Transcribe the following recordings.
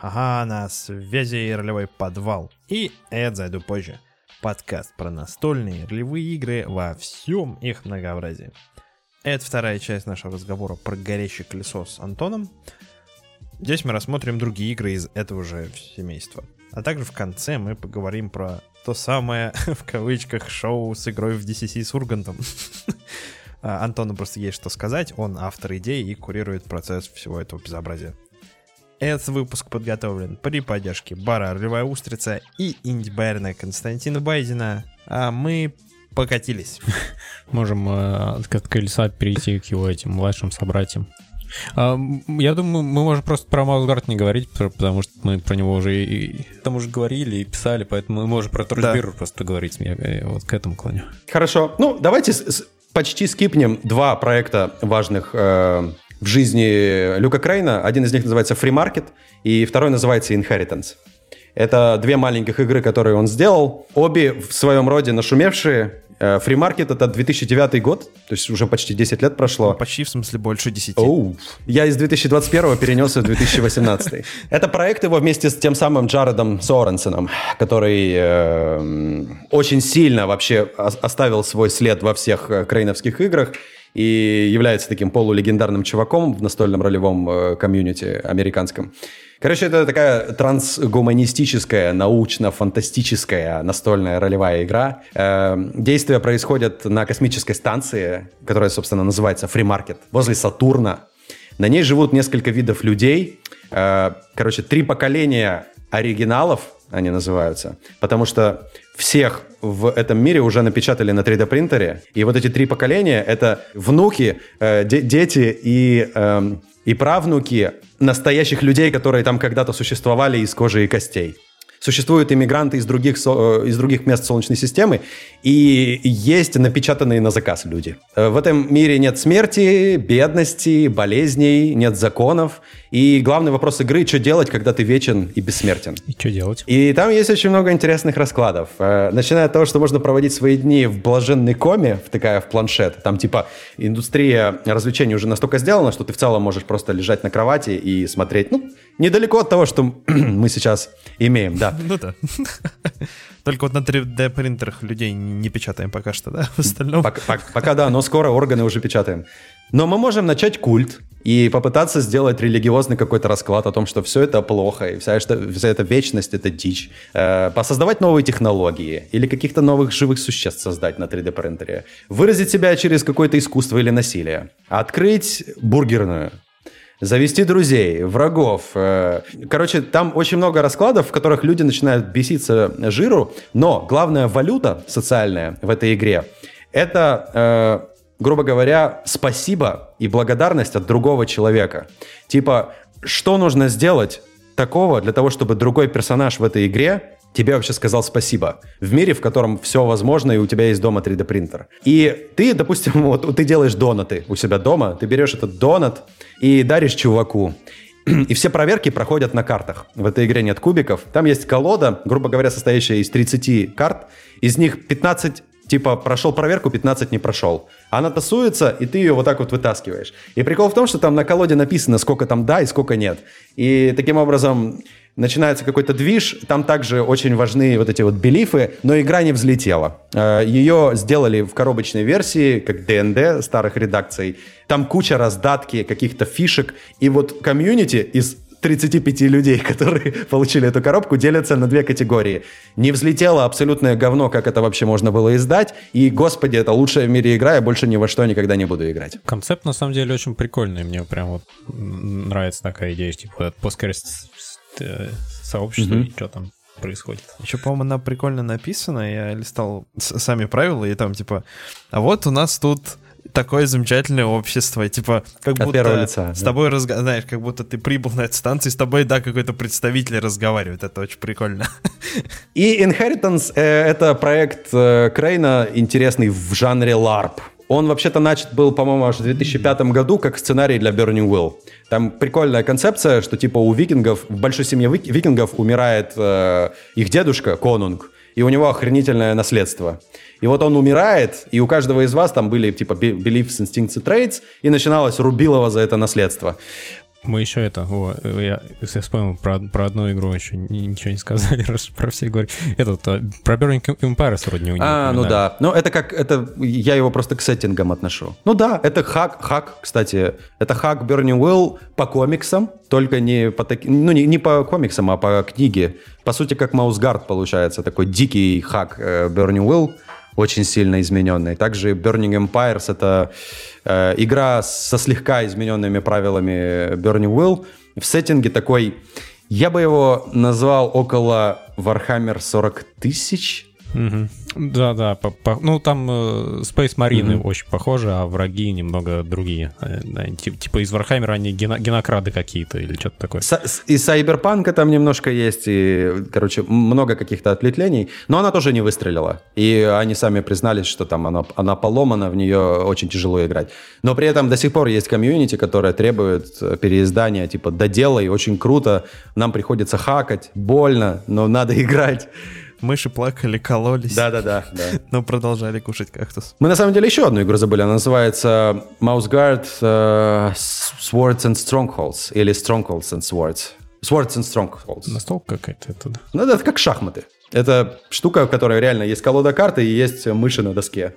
Ага, на связи ролевой подвал. И это зайду позже. Подкаст про настольные ролевые игры во всем их многообразии. Это вторая часть нашего разговора про «Горящее колесо» с Антоном. Здесь мы рассмотрим другие игры из этого же семейства. А также в конце мы поговорим про то самое, в кавычках, шоу с игрой в DCC с Ургантом. Антону просто есть что сказать, он автор идей и курирует процесс всего этого безобразия. Этот выпуск подготовлен при поддержке бара «Ролевая устрица» и инди-байерна Константина Байдина. А мы покатились. Можем от колеса перейти к его этим младшим собратьям. Я думаю, мы можем просто про Маусгард не говорить, потому что мы про него уже там уже говорили и писали, поэтому мы можем про Торчбирр просто говорить. Я вот к этому клоню. Хорошо. Ну, давайте почти скипнем два проекта важных в жизни Люка Крейна. Один из них называется Free Market, и второй называется Inheritance. Это две маленьких игры, которые он сделал. Обе в своем роде нашумевшие. Free Market — это 2009 год, то есть уже почти 10 лет прошло. Ну, почти, в смысле, больше 10. Я из 2021 перенесся в 2018. Это проект его вместе с тем самым Джаредом Соренсеном, который очень сильно вообще оставил свой след во всех крейновских играх и является таким полулегендарным чуваком в настольном ролевом комьюнити американском. Короче, это такая трансгуманистическая, научно-фантастическая настольная ролевая игра. Действия происходят на космической станции, которая, собственно, называется Free Market, возле Сатурна. На ней живут несколько видов людей. Короче, 3 поколения оригиналов они называются, потому что всех в этом мире уже напечатали на 3D-принтере. И вот эти 3 поколения — это внуки, дети и правнуки настоящих людей, которые там когда-то существовали из кожи и костей. Существуют иммигранты из других мест Солнечной системы, и есть напечатанные на заказ люди. В этом мире нет смерти, бедности, болезней, нет законов. И главный вопрос игры — что делать, когда ты вечен и бессмертен? И что делать? И там есть очень много интересных раскладов. Начиная от того, что можно проводить свои дни в блаженной коме, втыкая в планшет. Там типа индустрия развлечений уже настолько сделана, что ты в целом можешь просто лежать на кровати и смотреть, недалеко от того, что мы сейчас имеем, да. Ну да. Только вот на 3D-принтерах людей не печатаем пока что, да? В остальном... Пока да, но скоро органы уже печатаем. Но мы можем начать культ и попытаться сделать религиозный какой-то расклад о том, что все это плохо, и вся эта вечность — это дичь. Посоздавать новые технологии или каких-то новых живых существ создать на 3D-принтере. Выразить себя через какое-то искусство или насилие. Открыть бургерную. Завести друзей, врагов. Короче, там очень много раскладов, в которых люди начинают беситься жиру, но главная валюта социальная в этой игре — это, грубо говоря, спасибо и благодарность от другого человека. Типа, что нужно сделать такого для того, чтобы другой персонаж в этой игре тебе вообще сказал спасибо в мире, в котором все возможно, и у тебя есть дома 3D-принтер. И ты, допустим, вот ты делаешь донаты у себя дома, ты берешь этот донат и даришь чуваку. И все проверки проходят на картах. В этой игре нет кубиков. Там есть колода, грубо говоря, состоящая из 30 карт. Из них 15 типа прошел проверку, 15 не прошел. Она тасуется, и ты ее вот так вот вытаскиваешь. И прикол в том, что там на колоде написано, сколько там да и сколько нет. И таким образом начинается какой-то движ. Там также очень важны вот эти вот белифы, но игра не взлетела. Ее сделали в коробочной версии, как ДНД старых редакций. Там куча раздатки, каких-то фишек. И вот комьюнити из 35 людей, которые получили эту коробку, делятся на 2 категории. Не взлетело абсолютное говно, как это вообще можно было издать, и, господи, это лучшая в мире игра, я больше ни во что никогда не буду играть. Концепт, на самом деле, очень прикольный. Мне прям вот нравится такая идея, типа сообщество, и что там происходит. Еще, по-моему, она прикольно написана, я листал сами правила, и там, типа, а вот у нас тут такое замечательное общество, типа, как от первого будто лица, с тобой, знаешь, как будто ты прибыл на эту станцию, с тобой, да, какой-то представитель разговаривает, это очень прикольно. И Inheritance — это проект Крейна, интересный в жанре LARP. Он вообще-то начат был, по-моему, аж в 2005 году как сценарий для Burning Wheel. Там прикольная концепция, что типа у викингов, в большой семье викингов умирает их дедушка, конунг, и у него охренительное наследство. И вот он умирает, и у каждого из вас там были типа beliefs, instincts и traits, и начиналось рубилово за это наследство. Мы еще я вспомнил про одну игру, еще ничего не сказали, раз про все говорим. Про Burning Empires вроде не упоминали. Ну да. Ну это я его просто к сеттингам отношу. Ну да, это хак, кстати. Это хак Burning Wheel по комиксам, только не по комиксам, а по книге. По сути, как Mouse Guard получается, такой дикий хак Burning Wheel, очень сильно измененный. Также Burning Empires — это игра со слегка измененными правилами Burning Wheel. В сеттинге такой, я бы его назвал около Warhammer 40 тысяч. Угу. Да, там Space Marine очень похожи, а враги немного другие. Типа из Warhammer они генокрады какие-то или что-то такое. И Cyberpunk там немножко есть, и, короче, много каких-то ответвлений. Но она тоже не выстрелила. И они сами признались, что там она поломана, в нее очень тяжело играть. Но при этом до сих пор есть комьюнити, которое требует переиздания, типа, доделай, очень круто. Нам приходится хакать, больно, но надо играть. Мыши плакали, кололись. Да. Но продолжали кушать кактус. Мы на самом деле еще одну игру забыли. Она называется Mouse Guard Swords and Strongholds. Или Strongholds and Swords. Swords and Strongholds. Настолка какая-то это. Ну, это как шахматы. Это штука, в которой реально есть колода карты и есть мыши на доске.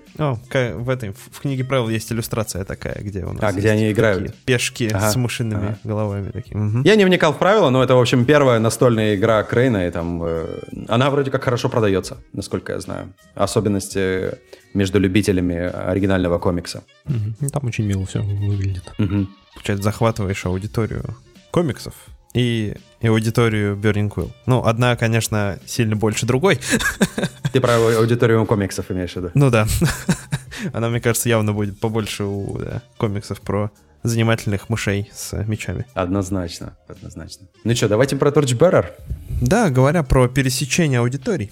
В книге правил есть иллюстрация такая, где у нас где они играют. Пешки с мышиными головами такими. Я не вникал в правила, но это, в общем, первая настольная игра Крейна, и там она вроде как хорошо продается, насколько я знаю. Особенности между любителями оригинального комикса. Там очень мило все выглядит. Получается, захватываешь аудиторию комиксов и аудиторию Burning Wheel. Ну, одна, конечно, сильно больше другой. Ты про аудиторию комиксов имеешь в виду? Ну да. Она, мне кажется, явно будет побольше у комиксов про занимательных мышей с мечами. Однозначно. Ну что, давайте про Torchbearer. Да, говоря про пересечение аудиторий.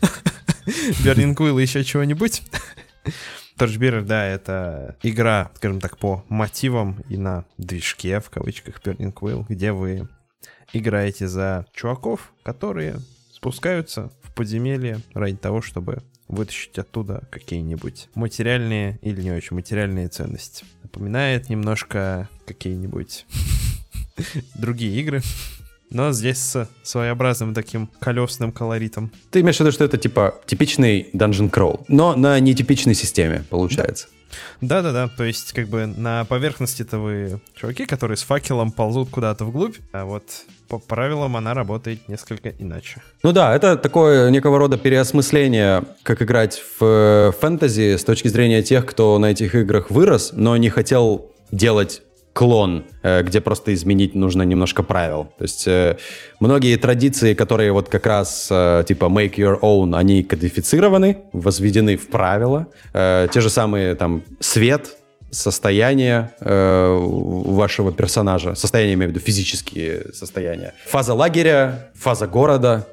Burning Wheel и еще чего-нибудь. Torchbearer, да, это игра, скажем так, по мотивам и на движке, в кавычках, Burning Wheel, где вы играете за чуваков, которые спускаются в подземелье ради того, чтобы вытащить оттуда какие-нибудь материальные или не очень материальные ценности. Напоминает немножко какие-нибудь другие игры, но здесь с своеобразным таким колесным колоритом. Ты имеешь в виду, что это типа типичный Dungeon Crawl, но на нетипичной системе, получается? Да, то есть как бы на поверхности-то вы чуваки, которые с факелом ползут куда-то вглубь, а вот по правилам она работает несколько иначе. Ну да, это такое некого рода переосмысление, как играть в фэнтези с точки зрения тех, кто на этих играх вырос, но не хотел делать клон, где просто изменить нужно немножко правил. То есть многие традиции, которые вот как раз типа make your own, они кодифицированы, возведены в правила. Те же самые там свет, состояние вашего персонажа, состояние, имею в виду физические состояния, фаза лагеря, фаза города.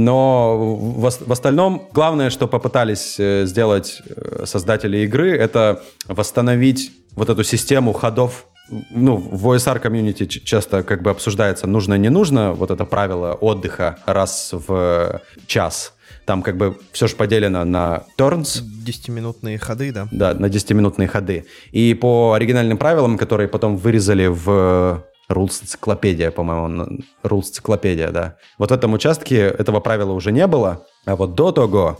Но в остальном главное, что попытались сделать создатели игры, это восстановить вот эту систему ходов. Ну, в OSR комьюнити часто как бы обсуждается нужно-не нужно, вот это правило отдыха раз в час. Там как бы все же поделено на turns. 10-минутные ходы, да? Да, на 10-минутные ходы. И по оригинальным правилам, которые потом вырезали в Rules энциклопедия, по-моему, Rules энциклопедия, да. Вот в этом участке этого правила уже не было, а вот до того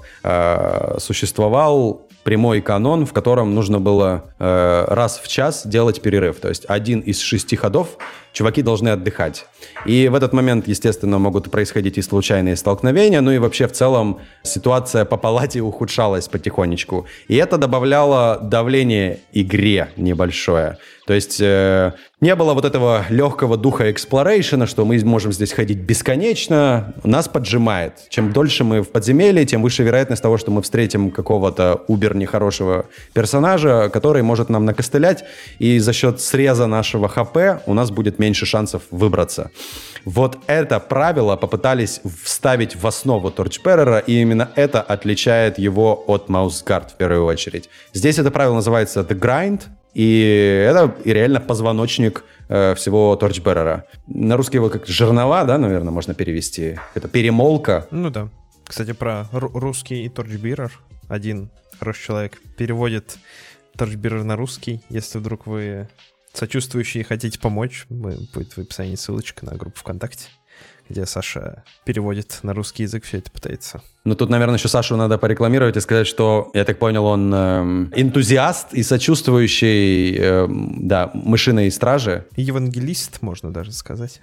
существовал прямой канон, в котором нужно было раз в час делать перерыв. То есть 1 из 6 ходов чуваки должны отдыхать. И в этот момент, естественно, могут происходить и случайные столкновения, ну и вообще в целом ситуация по палате ухудшалась потихонечку. И это добавляло давление игре небольшое. То есть не было вот этого легкого духа эксплорейшена, что мы можем здесь ходить бесконечно. Нас поджимает. Чем дольше мы в подземелье, тем выше вероятность того, что мы встретим какого-то убер-нехорошего персонажа, который может нам накостылять, и за счет среза нашего ХП у нас будет меньше шансов выбраться. Вот это правило попытались вставить в основу Torchbearer, и именно это отличает его от Mouse Guard в первую очередь. Здесь это правило называется The Grind, и это реально позвоночник всего Torchbearer. На русский его как жернова, да, наверное, можно перевести. Это перемолка. Ну да. Кстати, про русский и Torchbearer. Один хороший человек переводит Torchbearer на русский. Если вдруг вы сочувствующие и хотите помочь, будет в описании ссылочка на группу ВКонтакте, где Саша переводит на русский язык, все это пытается. Ну, тут, наверное, еще Сашу надо порекламировать и сказать, что, я так понял, он энтузиаст и сочувствующий, мышиной страже. Евангелист, можно даже сказать.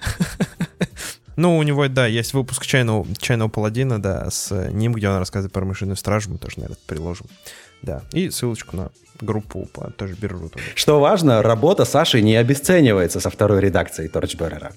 Ну, у него, да, есть выпуск «Чайного паладина», да, с ним, где он рассказывает про мышиную стражу, мы тоже, наверное, приложим. Да, и ссылочку на группу по Torchbearer. Что важно, работа Саши не обесценивается со второй редакцией Torchbearer.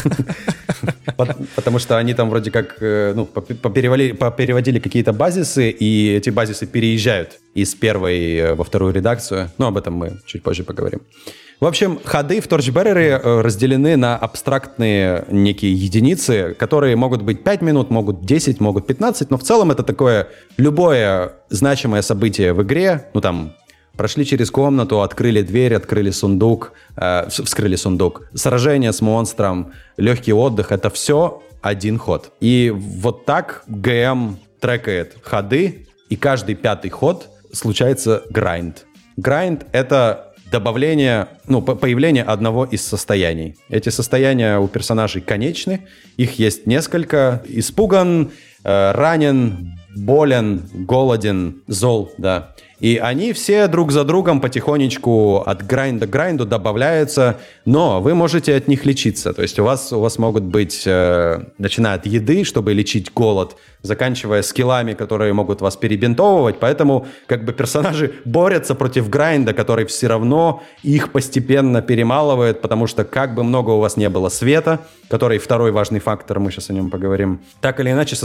Потому что они там вроде как попереводили какие-то базисы, и эти базисы переезжают из первой во вторую редакцию. Но об этом мы чуть позже поговорим. В общем, ходы в Torchbearer разделены на абстрактные некие единицы, которые могут быть 5 минут, могут 10, могут 15, но в целом это такое любое значимое событие в игре. Ну там, прошли через комнату, открыли дверь, открыли сундук, вскрыли сундук. Сражение с монстром, легкий отдых — это все один ход. И вот так ГМ трекает ходы, и каждый пятый ход случается грайнд. Грайнд — это появление одного из состояний. Эти состояния у персонажей конечны, их есть несколько. Испуган, ранен, болен, голоден, зол, да. И они все друг за другом потихонечку от грайнда к грайнду добавляются, но вы можете от них лечиться. То есть у вас могут быть, начиная от еды, чтобы лечить голод, заканчивая скиллами, которые могут вас перебинтовывать. Поэтому как бы персонажи борются против грайнда, который все равно их постепенно перемалывает, потому что как бы много у вас не было света, который второй важный фактор, мы сейчас о нем поговорим. Так или иначе,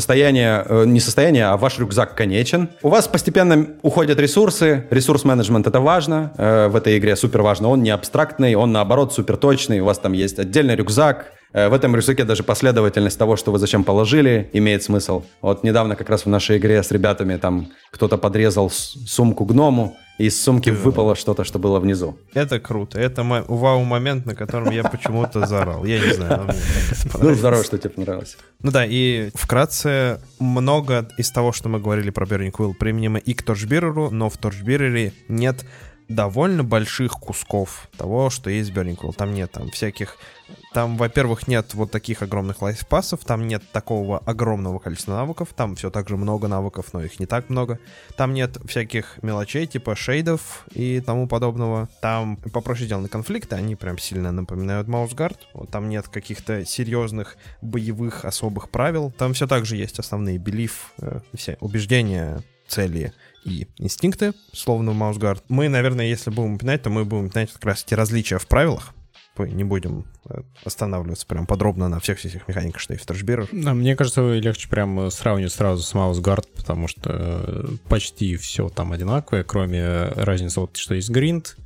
ваш рюкзак конечен. У вас постепенно уходят ресурсы. Ресурс-менеджмент — это важно. В этой игре супер важно. Он не абстрактный, он наоборот супер точный. У вас там есть отдельный рюкзак. В этом рюкзаке даже последовательность того, что вы зачем положили, имеет смысл. Вот недавно как раз в нашей игре с ребятами там кто-то подрезал сумку гному, и из сумки выпало что-то, что было внизу. Это круто. Это вау-момент, на котором я почему-то заорал. Я не знаю, но мне понравилось. Ну, здорово, что тебе понравилось. Ну да, и вкратце, много из того, что мы говорили про Burning Quill, применимо и к Torchbearer, но в Torchbearer нет довольно больших кусков того, что есть в Burning Quill. Там нет всяких... Там, во-первых, нет вот таких огромных лайфпассов, там нет такого огромного количества навыков, там все так же много навыков, но их не так много. Там нет всяких мелочей, типа шейдов и тому подобного. Там попроще сделаны конфликты, они прям сильно напоминают Маусгард. Вот, там нет каких-то серьезных боевых особых правил. Там все так же есть основные белив, все убеждения, цели и инстинкты, словно в Маусгард. Мы, наверное, если будем упоминать, то мы будем упоминать как раз эти различия в правилах. Не будем останавливаться прям подробно на всех этих механиках, что и в Torchbearer. Мне кажется, легче прям сравнивать сразу с Маусгард, потому что почти все там одинаковое, кроме разницы, вот что есть гринд,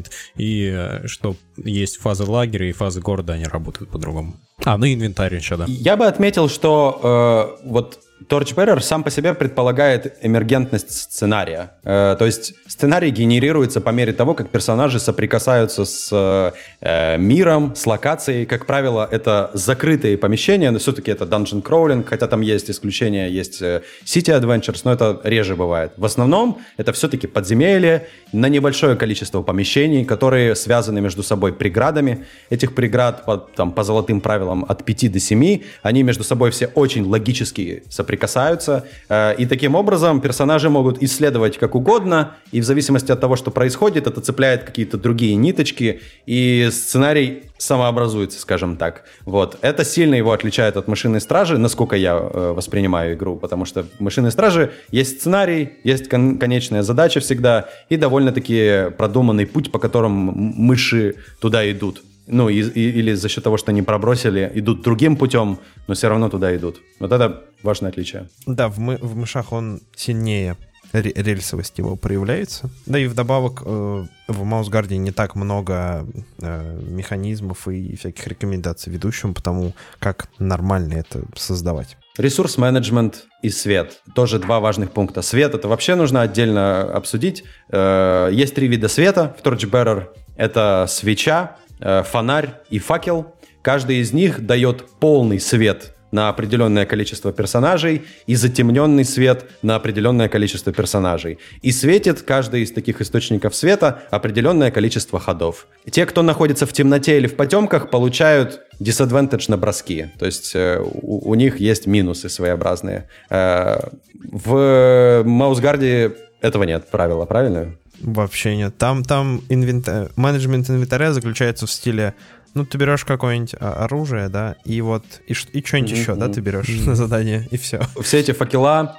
и что есть фазы лагеря и фазы города, они работают по-другому. Ну и инвентарь еще, да. Я бы отметил, что Torchbearer сам по себе предполагает эмергентность сценария. То есть сценарий генерируется по мере того, как персонажи соприкасаются с миром, с локацией. Как правило, это закрытые помещения, но все-таки это dungeon crawling, хотя там есть исключения, есть City Adventures, но это реже бывает. В основном это все-таки подземелье на небольшое количество помещений, которые связаны между собой преградами. Этих преград по золотым правилам от 5 до 7, они между собой все очень логически соприкасаются, и таким образом персонажи могут исследовать как угодно, и в зависимости от того, что происходит, это цепляет какие-то другие ниточки, и сценарий самообразуется, скажем так. Вот. Это сильно его отличает от «Мышиной стражи», насколько я воспринимаю игру, потому что в «Мышиной страже» есть сценарий, есть конечная задача всегда, и довольно-таки продуманный путь, по которому мыши туда идут. Или за счет того, что они пробросили, идут другим путем, но все равно туда идут. Вот это важное отличие. Да, в мышах он сильнее, рельсовость его проявляется. Да и вдобавок в Маусгарде не так много механизмов и всяких рекомендаций ведущим, потому как нормально это создавать. Ресурс-менеджмент и свет. Тоже два важных пункта. Свет — это вообще нужно отдельно обсудить. Есть 3 вида света в Torchbearer. Это свеча, фонарь и факел. Каждый из них дает полный свет на определенное количество персонажей и затемненный свет на определенное количество персонажей. И светит каждый из таких источников света определенное количество ходов. Те, кто находится в темноте или в потемках, получают disadvantage на броски. То есть у них есть минусы своеобразные. В маусгарде этого нет правила, правильно? Вообще нет. Там менеджмент инвентаря заключается в стиле, ну, ты берешь какое-нибудь оружие, да, и вот, и что-нибудь еще, да, ты берешь на задание, и все. Все эти факела,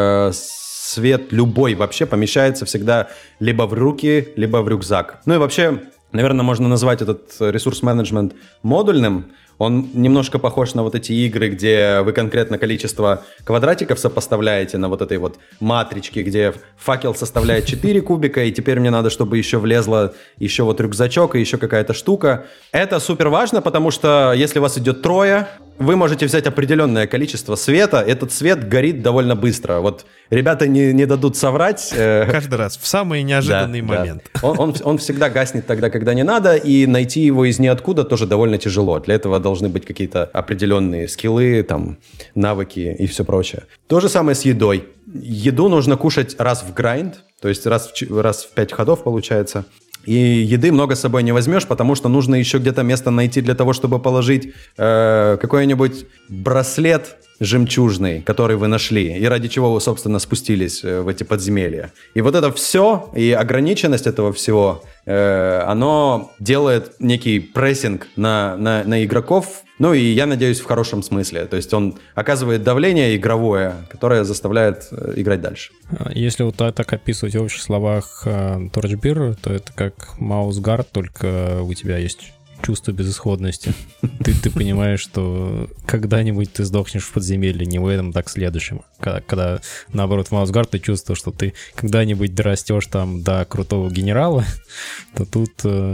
свет любой вообще помещается всегда либо в руки, либо в рюкзак. Ну и вообще, наверное, можно назвать этот ресурс-менеджмент модульным. Он немножко похож на вот эти игры, где вы конкретно количество квадратиков сопоставляете на вот этой вот матричке, где факел составляет 4 кубика, и теперь мне надо, чтобы еще влезло еще вот рюкзачок и еще какая-то штука. Это супер важно, потому что если у вас идет трое, вы можете взять определенное количество света, этот свет горит довольно быстро. Вот ребята не дадут соврать. Каждый раз, в самый неожиданный момент. Да. Он всегда гаснет тогда, когда не надо, и найти его из ниоткуда тоже довольно тяжело. Для этого должны быть какие-то определенные скиллы, там, навыки и все прочее. То же самое с едой. Еду нужно кушать раз в грайнд, то есть раз в 5 ходов получается. И еды много с собой не возьмешь, потому что нужно еще где-то место найти для того, чтобы положить какой-нибудь браслет жемчужный, который вы нашли, и ради чего вы, собственно, спустились в эти подземелья. И вот это все, и ограниченность этого всего, оно делает некий прессинг на игроков, ну и я надеюсь, в хорошем смысле. То есть он оказывает давление игровое, которое заставляет играть дальше. Если вот так описывать в общих словах Torchbearer, то это как Маусгард, только у тебя есть чувство безысходности. Ты понимаешь, что когда-нибудь ты сдохнешь в подземелье, не в этом, так в следующем. Когда наоборот, в Маусгард ты чувствуешь, что ты когда-нибудь дорастешь там до крутого генерала, то тут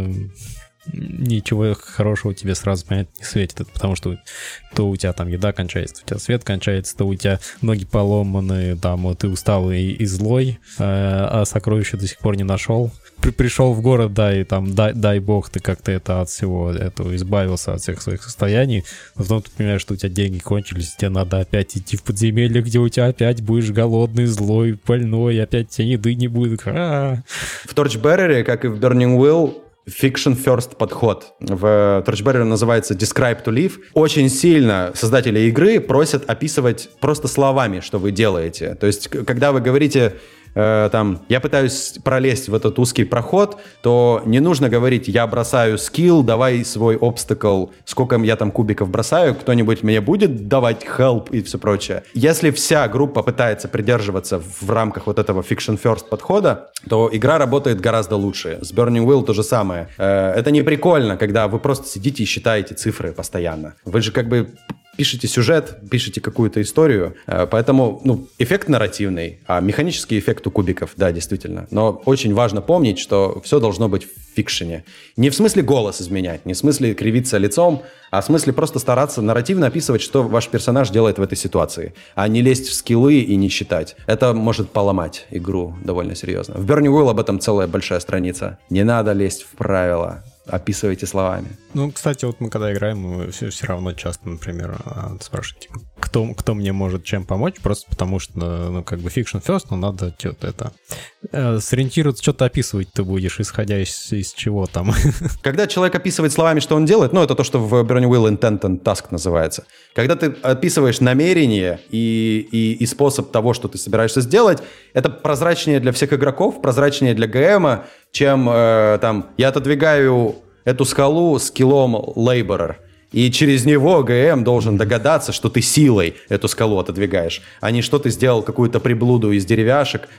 ничего хорошего тебе сразу, понятно, не светит. Это потому что то у тебя там еда кончается, у тебя свет кончается, то у тебя ноги поломаны, там, ты усталый и злой, а сокровища до сих пор не нашел. Пришел в город, да, и там, дай бог, ты как-то от всего этого избавился, от всех своих состояний, но потом ты понимаешь, что у тебя деньги кончились, тебе надо опять идти в подземелье, где у тебя опять будешь голодный, злой, больной, опять тебе еды не будет. В Torchbearer, как и в Burning Wheel, Fiction First подход. В Torchbearer называется Describe to Live. Очень сильно создатели игры просят описывать просто словами, что вы делаете. То есть, когда вы говорите там, я пытаюсь пролезть в этот узкий проход, то не нужно говорить, я бросаю скилл, давай свой обстакл, сколько я там кубиков бросаю, кто-нибудь мне будет давать help и все прочее. Если вся группа пытается придерживаться в рамках вот этого Fiction First подхода, то игра работает гораздо лучше. С Burning Wheel то же самое. Это не прикольно, когда вы просто сидите и считаете цифры постоянно. Вы же как бы пишете сюжет, пишете какую-то историю, поэтому, эффект нарративный, а механический эффект у кубиков, да, действительно. Но очень важно помнить, что все должно быть в фикшене. Не в смысле голос изменять, не в смысле кривиться лицом, а в смысле просто стараться нарративно описывать, что ваш персонаж делает в этой ситуации, а не лезть в скиллы и не считать. Это может поломать игру довольно серьезно. В Burning Wheel об этом целая большая страница. Не надо лезть в правила. Описывайте словами. Кстати, вот мы когда играем, мы все равно часто, например, спрашиваем, типа, кто мне может чем помочь, просто потому что, fiction first, но надо что-то сориентироваться, что-то описывать ты будешь, исходя из чего там. Когда человек описывает словами, что он делает, это то, что в Burning Wheel Intent and Task называется. Когда ты описываешь намерение и способ того, что ты собираешься сделать, это прозрачнее для всех игроков, прозрачнее для ГМа, чем я отодвигаю эту скалу скиллом Laborer, и через него ГМ должен догадаться, что ты силой эту скалу отодвигаешь, а не что ты сделал какую-то приблуду из деревяшек.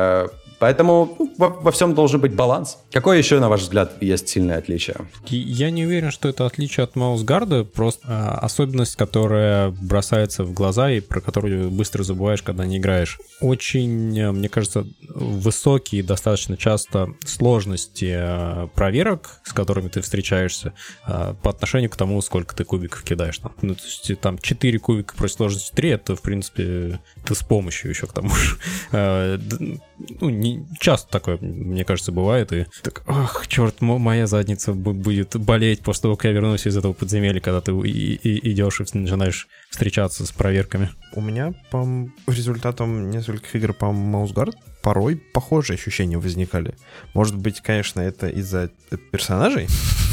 Поэтому во всем должен быть баланс. Какое еще, на ваш взгляд, есть сильное отличие? Я не уверен, что это отличие от Маусгарда, просто особенность, которая бросается в глаза и про которую быстро забываешь, когда не играешь. Очень, мне кажется, высокие достаточно часто сложности проверок, с которыми ты встречаешься, по отношению к тому, сколько ты кубиков кидаешь. То есть там 4 кубика против сложности 3, это, в принципе, ты с помощью еще к тому же. не часто такое, мне кажется, бывает, и так, ах, черт, моя задница будет болеть после того, как я вернусь из этого подземелья, когда ты идешь и начинаешь встречаться с проверками. У меня по результатам нескольких игр по Маусгард порой похожие ощущения возникали. Может быть, конечно, это из-за персонажей,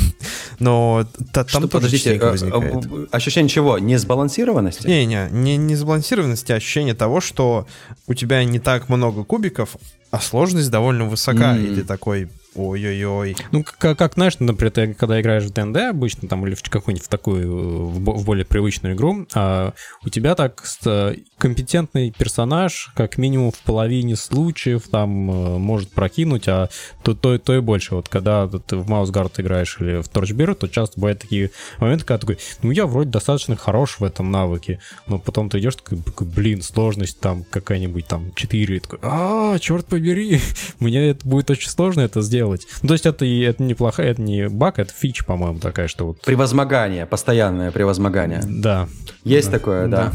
но там тоже частенько возникает. Ощущение чего? Несбалансированности? Не сбалансированности, а ощущение того, что у тебя не так много кубиков, а сложность довольно высока, и ты такой... Ой-ой-ой. Ну, как знаешь, например, ты когда играешь в ДНД обычно, там, или в какую-нибудь в такую, в более привычную игру, у тебя так компетентный персонаж, как минимум в половине случаев, там, может прокинуть, а то и больше. Вот когда ты в Маусгард играешь или в Torchbearer, то часто бывают такие моменты, когда такой, я вроде достаточно хорош в этом навыке, но потом ты идешь такой, блин, сложность там какая-нибудь там 4, и такой, черт побери, мне это будет очень сложно это сделать. Ну, то есть это неплохая, это не баг, это фича, по-моему, такая, что вот... Превозмогание, постоянное превозмогание. Да. Есть такое, да.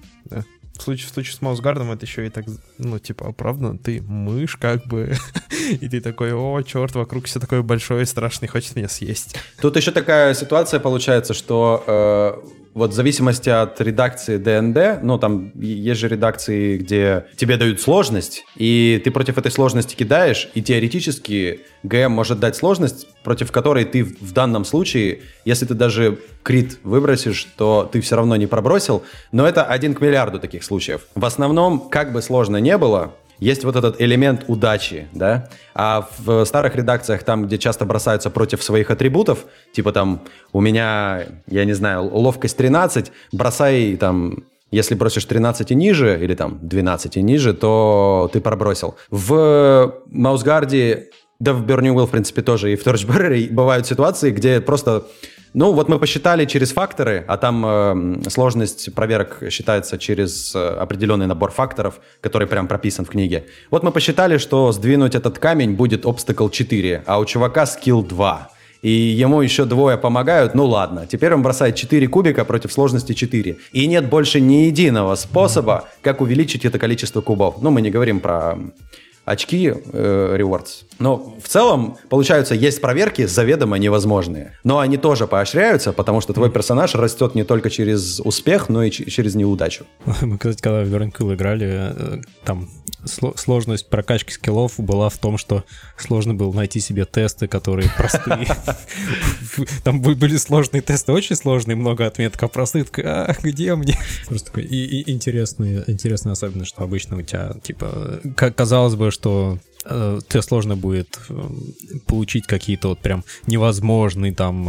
В случае с Маусгардом это еще и так, правда, ты мышь как бы, и ты такой, о, черт, вокруг все такое большое и страшное, хочет меня съесть. Тут еще такая ситуация получается, что вот в зависимости от редакции ДНД, там есть же редакции, где тебе дают сложность, и ты против этой сложности кидаешь, и теоретически ГМ может дать сложность, против которой ты в данном случае, если ты даже крит выбросишь, то ты все равно не пробросил, но это 1 к миллиарду таких случаев. В основном, как бы сложно не было, есть вот этот элемент удачи, да, а в старых редакциях, там, где часто бросаются против своих атрибутов, типа там у меня, я не знаю, ловкость 13, бросай там, если бросишь 13 и ниже, или там 12 и ниже, то ты пробросил. В Маусгарде, да в Burning Wheel, в принципе, тоже, и в Torchbearer бывают ситуации, где просто... вот мы посчитали через факторы, а там сложность проверок считается через определенный набор факторов, который прям прописан в книге. Вот мы посчитали, что сдвинуть этот камень будет obstacle 4, а у чувака скилл 2. И ему еще 2 помогают, ладно. Теперь он бросает 4 кубика против сложности 4. И нет больше ни единого способа, как увеличить это количество кубов. Мы не говорим про... очки, rewards. Но в целом, получается, есть проверки заведомо невозможные. Но они тоже поощряются, потому что твой персонаж растет не только через успех, но и через неудачу. Мы, кстати, когда в Burning Wheel играли, там сложность прокачки скиллов была в том, что сложно было найти себе тесты, которые простые. Там были сложные тесты, очень сложные, много отметок, а простые, где мне? Просто такой интересная особенность, что обычно у тебя, казалось бы, что тебе сложно будет получить какие-то вот прям невозможные там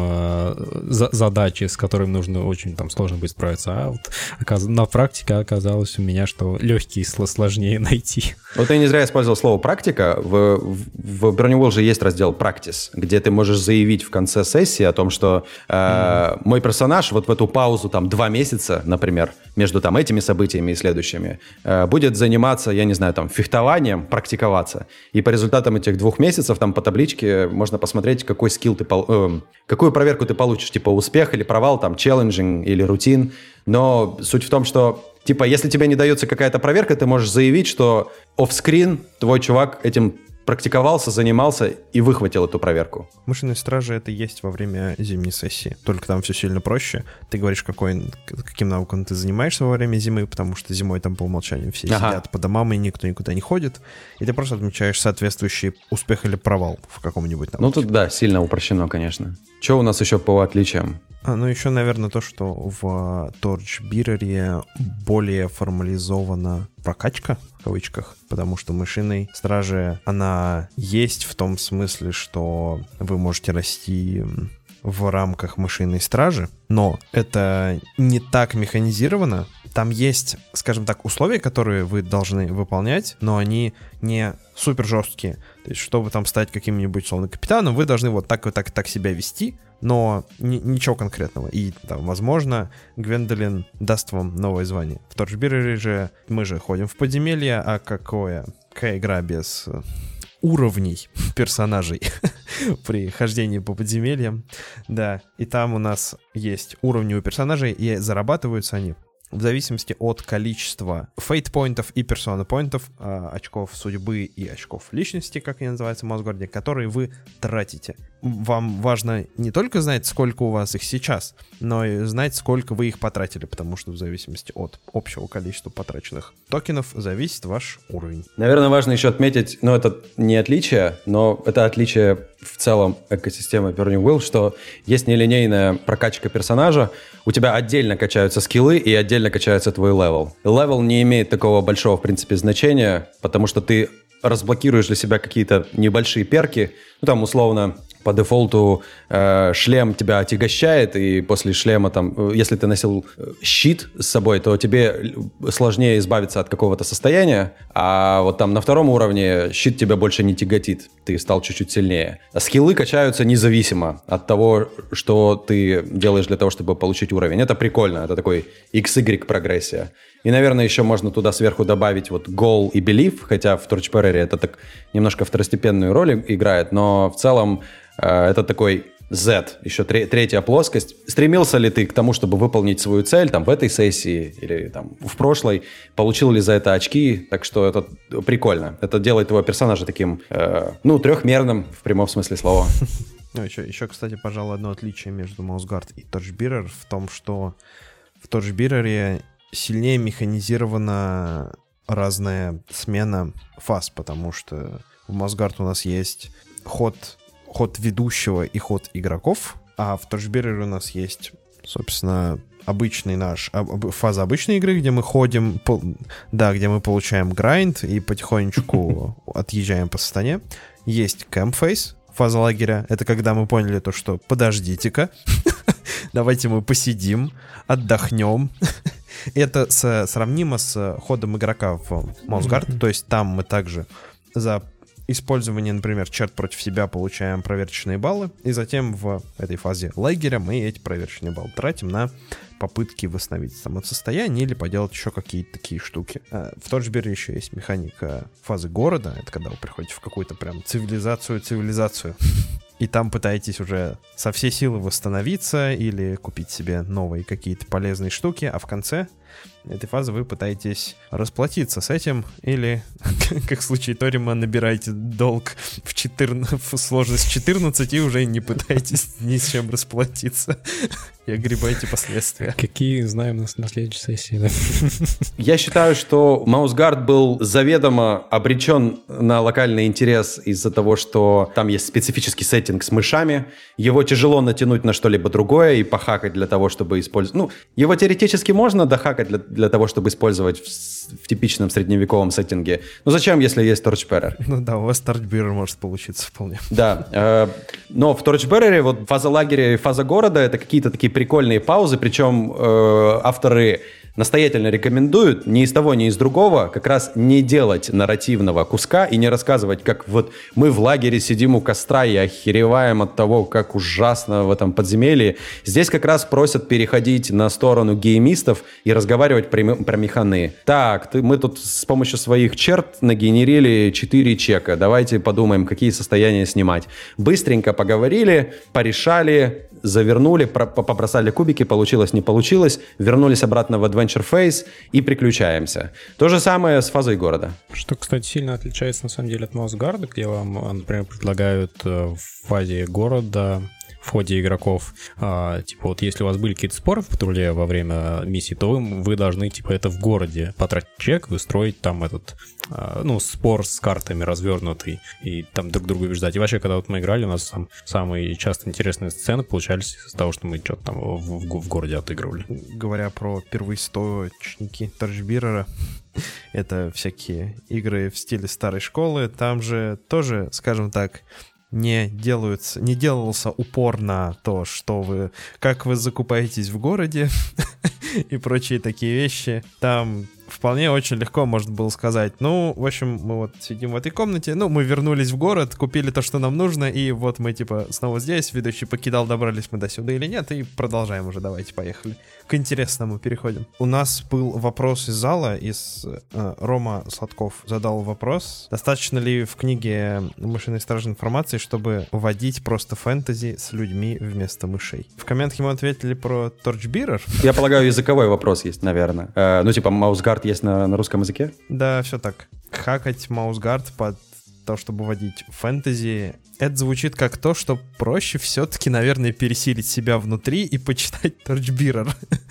задачи, с которыми нужно очень там сложно будет справиться. А вот на практике оказалось у меня, что легкие сложнее найти. Вот я не зря использовал слово «практика». В Burning Wheel же есть раздел «Practice», где ты можешь заявить в конце сессии о том, что мой персонаж вот в эту паузу там 2 месяца, например, между там этими событиями и следующими, будет заниматься, я не знаю, там фехтованием, практиковаться. И по результатам этих 2 месяцев там по табличке можно посмотреть, какой скилл какую проверку ты получишь, типа успех или провал, там challenging или рутин. Но суть в том, что если тебе не дается какая-то проверка, ты можешь заявить, что оффскрин твой чувак этим практиковался, занимался и выхватил эту проверку. Мышиные стражи это есть во время зимней сессии, только там все сильно проще. Ты говоришь, каким навыком ты занимаешься во время зимы, потому что зимой там по умолчанию все сидят по домам, и никто никуда не ходит, и ты просто отмечаешь соответствующий успех или провал в каком-нибудь навыке. Тут да, сильно упрощено, конечно. Что у нас еще по отличиям? Еще, наверное, то, что в Torchbearer более формализована прокачка, в кавычках, потому что мышиной стражи, она есть в том смысле, что вы можете расти в рамках мышиной стражи, но это не так механизировано. Там есть, скажем так, условия, которые вы должны выполнять, но они не супер жесткие. То есть, чтобы там стать каким-нибудь условно капитаном, вы должны вот так себя вести, но ничего конкретного. И там, возможно, Гвендолин даст вам новое звание. В Torchbearer же мы же ходим в подземелье, а какая игра без уровней персонажей при хождении по подземельям. Да, и там у нас есть уровни у персонажей, и зарабатываются они в зависимости от количества фейт-поинтов и персона-поинтов, очков судьбы и очков личности, как они называются в Мосгорде, которые вы тратите. Вам важно не только знать, сколько у вас их сейчас, но и знать, сколько вы их потратили, потому что в зависимости от общего количества потраченных токенов зависит ваш уровень. Наверное, важно еще отметить, это не отличие, но это отличие в целом экосистемы Burning Wheel, что есть нелинейная прокачка персонажа, у тебя отдельно качаются скиллы и отдельно качается твой левел. Левел не имеет такого большого, в принципе, значения, потому что ты разблокируешь для себя какие-то небольшие перки, там, условно, по дефолту шлем тебя отягощает, и после шлема, если ты носил щит с собой, то тебе сложнее избавиться от какого-то состояния, а вот там на втором уровне щит тебя больше не тяготит, ты стал чуть-чуть сильнее. А скиллы качаются независимо от того, что ты делаешь для того, чтобы получить уровень. Это прикольно, это такой XY прогрессия. И, наверное, еще можно туда сверху добавить вот Goal и Belief, хотя в Torchbearer это так немножко второстепенную роль играет, но в целом это такой Z, еще третья плоскость. Стремился ли ты к тому, чтобы выполнить свою цель в этой сессии или в прошлой? Получил ли за это очки? Так что это прикольно. Это делает твоего персонажа таким, трехмерным в прямом смысле слова. Еще, кстати, пожалуй, одно отличие между Mouseguard и Torchbearer в том, что в Torchbearer сильнее механизирована разная смена фаз, потому что в Mouseguard у нас есть ход ведущего и ход игроков, а в Torchbearer у нас есть, собственно, фаза обычной игры, где мы ходим, где мы получаем грайнд и потихонечку отъезжаем по стане. Есть Camp Phase, фаза лагеря. Это когда мы поняли то, что подождите-ка, давайте мы посидим, отдохнем. Это сравнимо с ходом игрока в Mouseguard, то есть там мы также за использование, например, черт против себя получаем проверочные баллы, и затем в этой фазе лагеря мы эти проверочные баллы тратим на попытки восстановить самосостояние или поделать еще какие-то такие штуки. В Torchbearer еще есть механика фазы города, это когда вы приходите в какую-то прям цивилизацию, и там пытаетесь уже со всей силы восстановиться или купить себе новые какие-то полезные штуки, а в конце этой фазы вы пытаетесь расплатиться с этим или, как в случае Торима, набираете долг в сложность 14 и уже не пытаетесь ни с чем расплатиться и огребаете последствия. Какие знаем на следующей сессии, да? Я считаю, что Mouseguard был заведомо обречен на локальный интерес из-за того, что там есть специфический сеттинг с мышами. Его тяжело натянуть на что-либо другое и похакать для того, чтобы использовать... его теоретически можно дохакать для того, чтобы использовать в типичном средневековом сеттинге. Зачем, если есть Torchbearer? У вас Torchbearer может получиться вполне. Да, но в Torchbearer вот фаза лагеря и фаза города — это какие-то такие прикольные паузы, причем авторы настоятельно рекомендуют ни из того, ни из другого как раз не делать нарративного куска и не рассказывать, как вот мы в лагере сидим у костра и охереваем от того, как ужасно в этом подземелье. Здесь как раз просят переходить на сторону геймистов и разговаривать про механы. Так, мы тут с помощью своих черт нагенерили 4 чека. Давайте подумаем, какие состояния снимать. Быстренько поговорили, порешали, завернули, побросали кубики, получилось, не получилось, вернулись обратно в Adventure Phase и приключаемся. То же самое с фазой города. Что, кстати, сильно отличается на самом деле от Mouseguard, где вам, например, предлагают в фазе города в ходе игроков, если у вас были какие-то споры в патруле во время миссии, то вы должны, это в городе потратить чек и устроить там спор с картами развернутый и там друг друга убеждать. И вообще, когда мы играли, у нас там самые часто интересные сцены получались из-за того, что мы что-то там в городе отыгрывали. Говоря про первоисточники Torchbearer, это всякие игры в стиле старой школы, там же тоже, скажем так, не делался упор на то, как вы закупаетесь в городе и прочие такие вещи. Там вполне очень легко можно было сказать, ну, в общем, мы вот сидим в этой комнате, ну, мы вернулись в город, купили то, что нам нужно, и вот мы, типа, снова здесь, ведущий покидал, добрались мы до сюда или нет, и продолжаем уже, давайте, поехали. К интересному переходим. У нас был вопрос из зала, Рома Сладков задал вопрос, достаточно ли в книге «Мышиный страж» информации, чтобы вводить просто фэнтези с людьми вместо мышей. В комментах ему ответили про Torchbearer. Я полагаю, языковой вопрос есть, наверное. Ну, типа, маусгард есть на русском языке? Да, все так. Хакать маусгард под то, чтобы вводить фэнтези, это звучит как то, что проще все-таки, наверное, пересилить себя внутри и почитать Torchbearer.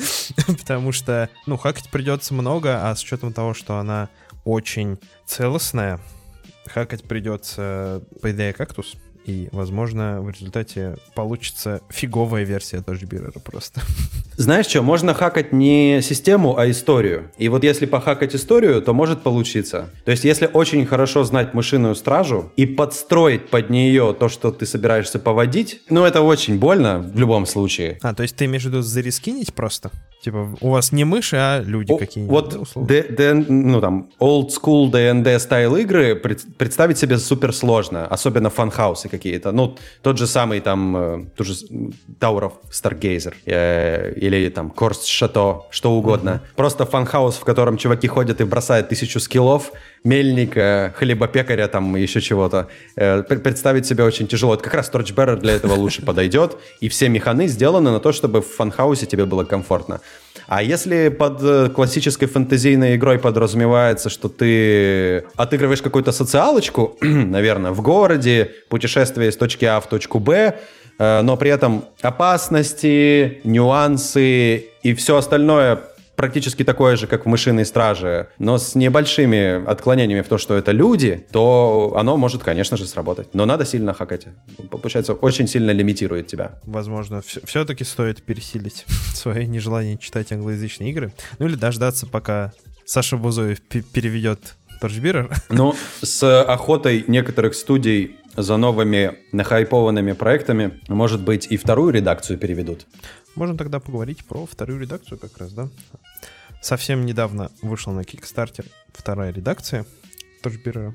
Потому что, ну, хакать придется много, а с учетом того, что она очень целостная, хакать придется, по идее, кактус. И, возможно, в результате получится фиговая версия Torchbearer просто. Знаешь что, можно хакать не систему, а историю. И вот если похакать историю, то может получиться. То есть если очень хорошо знать мышиную стражу и подстроить под нее то, что ты собираешься поводить, ну это очень больно в любом случае. То есть ты имеешь в виду зарискинить просто? Типа у вас не мыши, а люди какие-нибудь? Вот, ну там, old school D&D стайл игры представить себе супер сложно, особенно фанхаусы какие-то. Ну, тот же самый там, тот же Tower of Stargazer, или там Корст Шато, что угодно. Просто фанхаус, в котором чуваки ходят и бросают 1000 скиллов, мельника, хлебопекаря, там еще чего-то. Представить себе очень тяжело. Это как раз Torchbearer для этого лучше подойдет, и все механы сделаны на то, чтобы в фанхаусе тебе было комфортно. А если под классической фэнтезийной игрой подразумевается, что ты отыгрываешь какую-то социалочку, наверное, в городе, путешествие из точки А в точку Б, но при этом опасности, нюансы и все остальное практически такое же, как в «Мышиной страже», но с небольшими отклонениями в то, что это люди, то оно может, конечно же, сработать. Но надо сильно хакать. Получается, очень сильно лимитирует тебя. Возможно, все-таки стоит пересилить свое нежелание читать англоязычные игры. Ну или дождаться, пока Саша Бузоев переведет Torchbearer. Ну, с охотой некоторых студий за новыми нахайпованными проектами, может быть, и вторую редакцию переведут. Можно тогда поговорить про вторую редакцию как раз, да? Совсем недавно вышла на Kickstarter вторая редакция Torchbearer.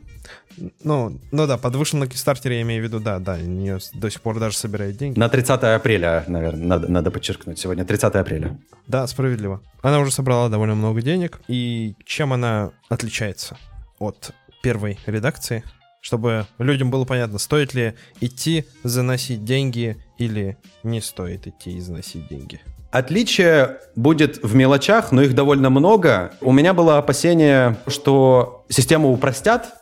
Ну да, вышла на Kickstarter, я имею в виду, да, нее до сих пор даже собирают деньги. На 30 апреля, наверное, надо подчеркнуть сегодня, 30 апреля. Да, справедливо. Она уже собрала довольно много денег, и чем она отличается от первой редакции? Чтобы людям было понятно, стоит ли идти заносить деньги или не стоит идти и заносить деньги. Отличие будет в мелочах, но их довольно много. У меня было опасение, что систему упростят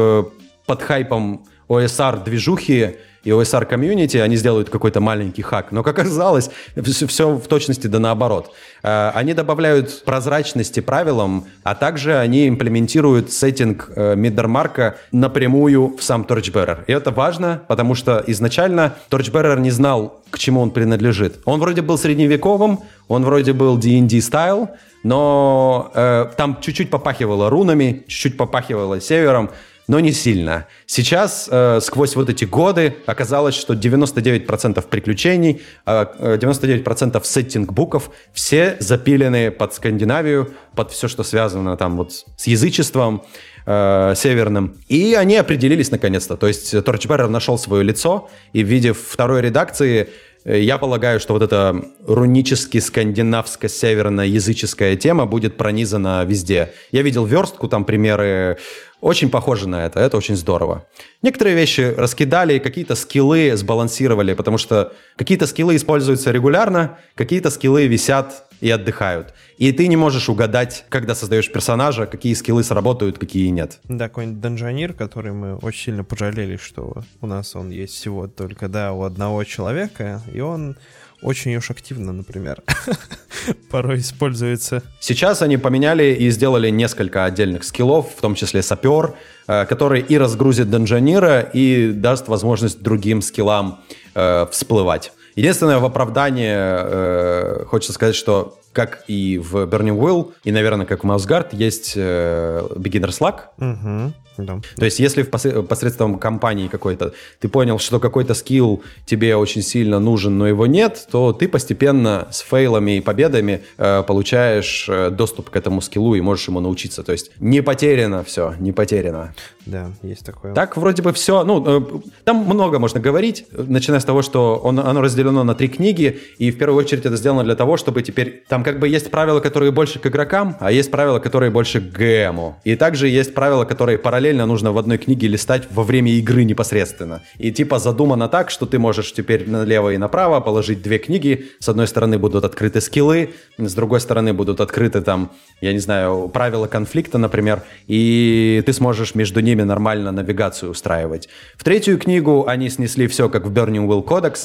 под хайпом OSR-движухи и OSR-комьюнити, они сделают какой-то маленький хак. Но, как оказалось, все в точности да наоборот. Они добавляют прозрачности правилам, а также они имплементируют сеттинг Миддермарка напрямую в сам Torchbearer. И это важно, потому что изначально Torchbearer не знал, к чему он принадлежит. Он вроде был средневековым, он вроде был D&D стайл, но там чуть-чуть попахивало рунами, чуть-чуть попахивало севером, но не сильно. Сейчас, сквозь вот эти годы, оказалось, что 99% приключений, 99% сеттинг-буков все запилены под Скандинавию, под все, что связано там вот с язычеством северным. И они определились наконец-то. То есть Torchbearer нашел свое лицо, и в виде второй редакции я полагаю, что вот эта рунически-скандинавско-северно-языческая тема будет пронизана везде. Я видел верстку, там примеры очень похожи на это очень здорово. Некоторые вещи раскидали, какие-то скиллы сбалансировали, потому что какие-то скиллы используются регулярно, какие-то скиллы висят и отдыхают. И ты не можешь угадать, когда создаешь персонажа, какие скиллы сработают, какие нет. Да, какой-нибудь данжонир, который мы очень сильно пожалели, что у нас он есть всего только, у одного человека, и он очень уж активно, например, порой используется. Сейчас они поменяли и сделали несколько отдельных скиллов, в том числе сапер, который и разгрузит данжонира, и даст возможность другим скиллам всплывать. Единственное, в оправдание хочется сказать, что как и в Burning Wheel, и, наверное, как в Mausgard, есть Beginner's Luck. Да. То есть если посредством кампании какой-то ты понял, что какой-то скилл тебе очень сильно нужен, но его нет, то ты постепенно с фейлами и победами получаешь доступ к этому скиллу и можешь ему научиться. То есть не потеряно все, не потеряно. Да, есть такое. Так вроде бы все. Ну, там много можно говорить, начиная с того, что оно разделено на 3 книги, и в первую очередь это сделано для того, чтобы теперь... Там как бы есть правила, которые больше к игрокам, а есть правила, которые больше к ГМу. И также есть правила, которые параллельно нужно в одной книге листать во время игры непосредственно. И типа задумано так, что ты можешь теперь налево и направо положить 2 книги. С одной стороны будут открыты скиллы, с другой стороны будут открыты там, я не знаю, правила конфликта, например, и ты сможешь между ними нормально навигацию устраивать. В 3-ю книгу они снесли все, как в Burning Wheel Codex,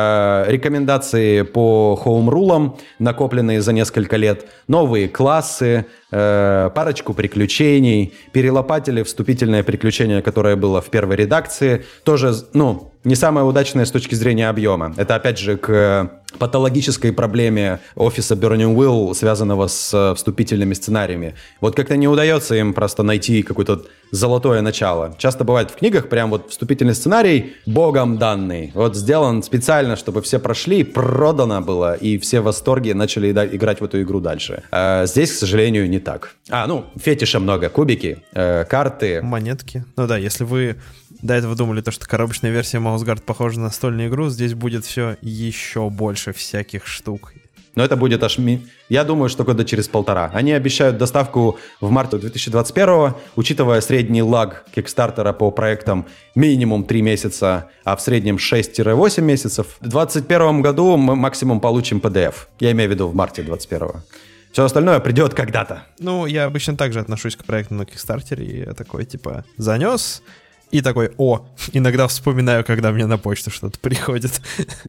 рекомендации по хоум-рулам, накопленные за несколько лет, новые классы, парочку приключений, перелопатили вступительное приключение, которое было в первой редакции. Тоже, ну, не самое удачное с точки зрения объема. Это, опять же, к патологической проблеме офиса Burning Wheel, связанного с вступительными сценариями. Вот как-то не удается им просто найти какое-то золотое начало. Часто бывает в книгах прям вот вступительный сценарий богом данный. Вот сделан специально, чтобы все прошли, продано было, и все в восторге начали играть в эту игру дальше. А здесь, к сожалению, не так. Фетиша много. Кубики, карты. Монетки. Ну да, если вы до этого думали, что коробочная версия Маусгард похожа на настольную игру, здесь будет все еще больше всяких штук. Но это будет я думаю, что года через 1,5. Они обещают доставку в марте 2021, учитывая средний лаг Кикстартера по проектам минимум 3 месяца, а в среднем 6-8 месяцев. В 2021 году мы максимум получим PDF. Я имею в виду в марте 2021. Все остальное придет когда-то. Ну, я обычно также отношусь к проекту на Кикстартере, и я такой, типа, занес... И такой, иногда вспоминаю, когда мне на почту что-то приходит.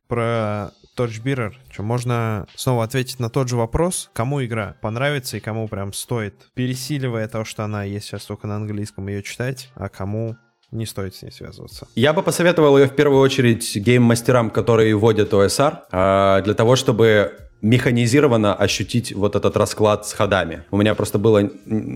Про Torchbearer, можно снова ответить на тот же вопрос, кому игра понравится и кому прям стоит, пересиливая то, что она есть сейчас только на английском, ее читать, а кому не стоит с ней связываться. Я бы посоветовал ее в первую очередь гейм-мастерам, которые вводят OSR, для того, чтобы механизированно ощутить вот этот расклад с ходами. У меня просто было,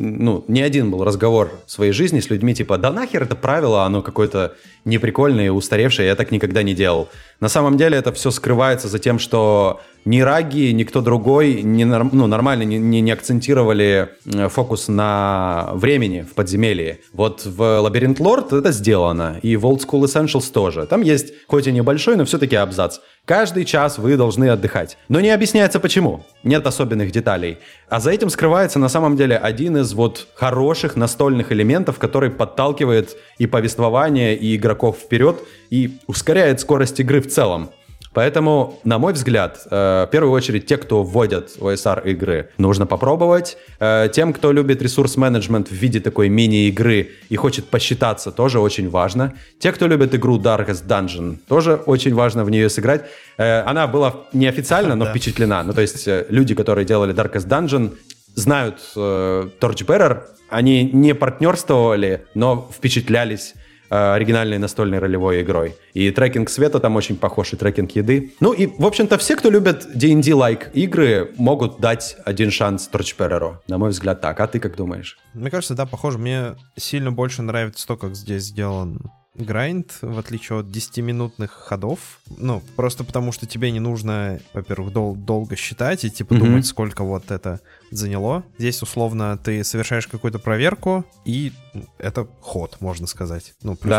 не один был разговор в своей жизни с людьми, типа, да нахер это правило, оно какое-то неприкольное, устаревшее, я так никогда не делал. На самом деле это все скрывается за тем, что ни Раги, никто другой нормально не акцентировали фокус на времени в подземелье. Вот в Labyrinth Lord это сделано, и в Old School Essentials тоже. Там есть, хоть и небольшой, но все-таки абзац. Каждый час вы должны отдыхать. Но не объясняется почему. Нет особенных деталей. А за этим скрывается на самом деле один из хороших настольных элементов, который подталкивает и повествование, и игроков вперед, и ускоряет скорость игры в целом. Поэтому, на мой взгляд, в первую очередь, те, кто вводят OSR игры, нужно попробовать. Тем, кто любит ресурс-менеджмент в виде такой мини-игры и хочет посчитаться, тоже очень важно. Те, кто любит игру Darkest Dungeon, тоже очень важно в нее сыграть. Она была неофициально, но впечатлена. То есть люди, которые делали Darkest Dungeon, знают Torchbearer. Они не партнерствовали, но впечатлялись оригинальной настольной ролевой игрой. И трекинг света там очень похож, и трекинг еды. И, в общем-то, все, кто любит D&D-like игры, могут дать один шанс Torchbearer. На мой взгляд, так. А ты как думаешь? Мне кажется, да, похоже. Мне сильно больше нравится то, как здесь сделан грайнд, в отличие от 10-минутных ходов. Просто потому, что тебе не нужно, во-первых, долго считать и, думать, сколько это заняло. Здесь, условно, ты совершаешь какую-то проверку, и это ход, можно сказать.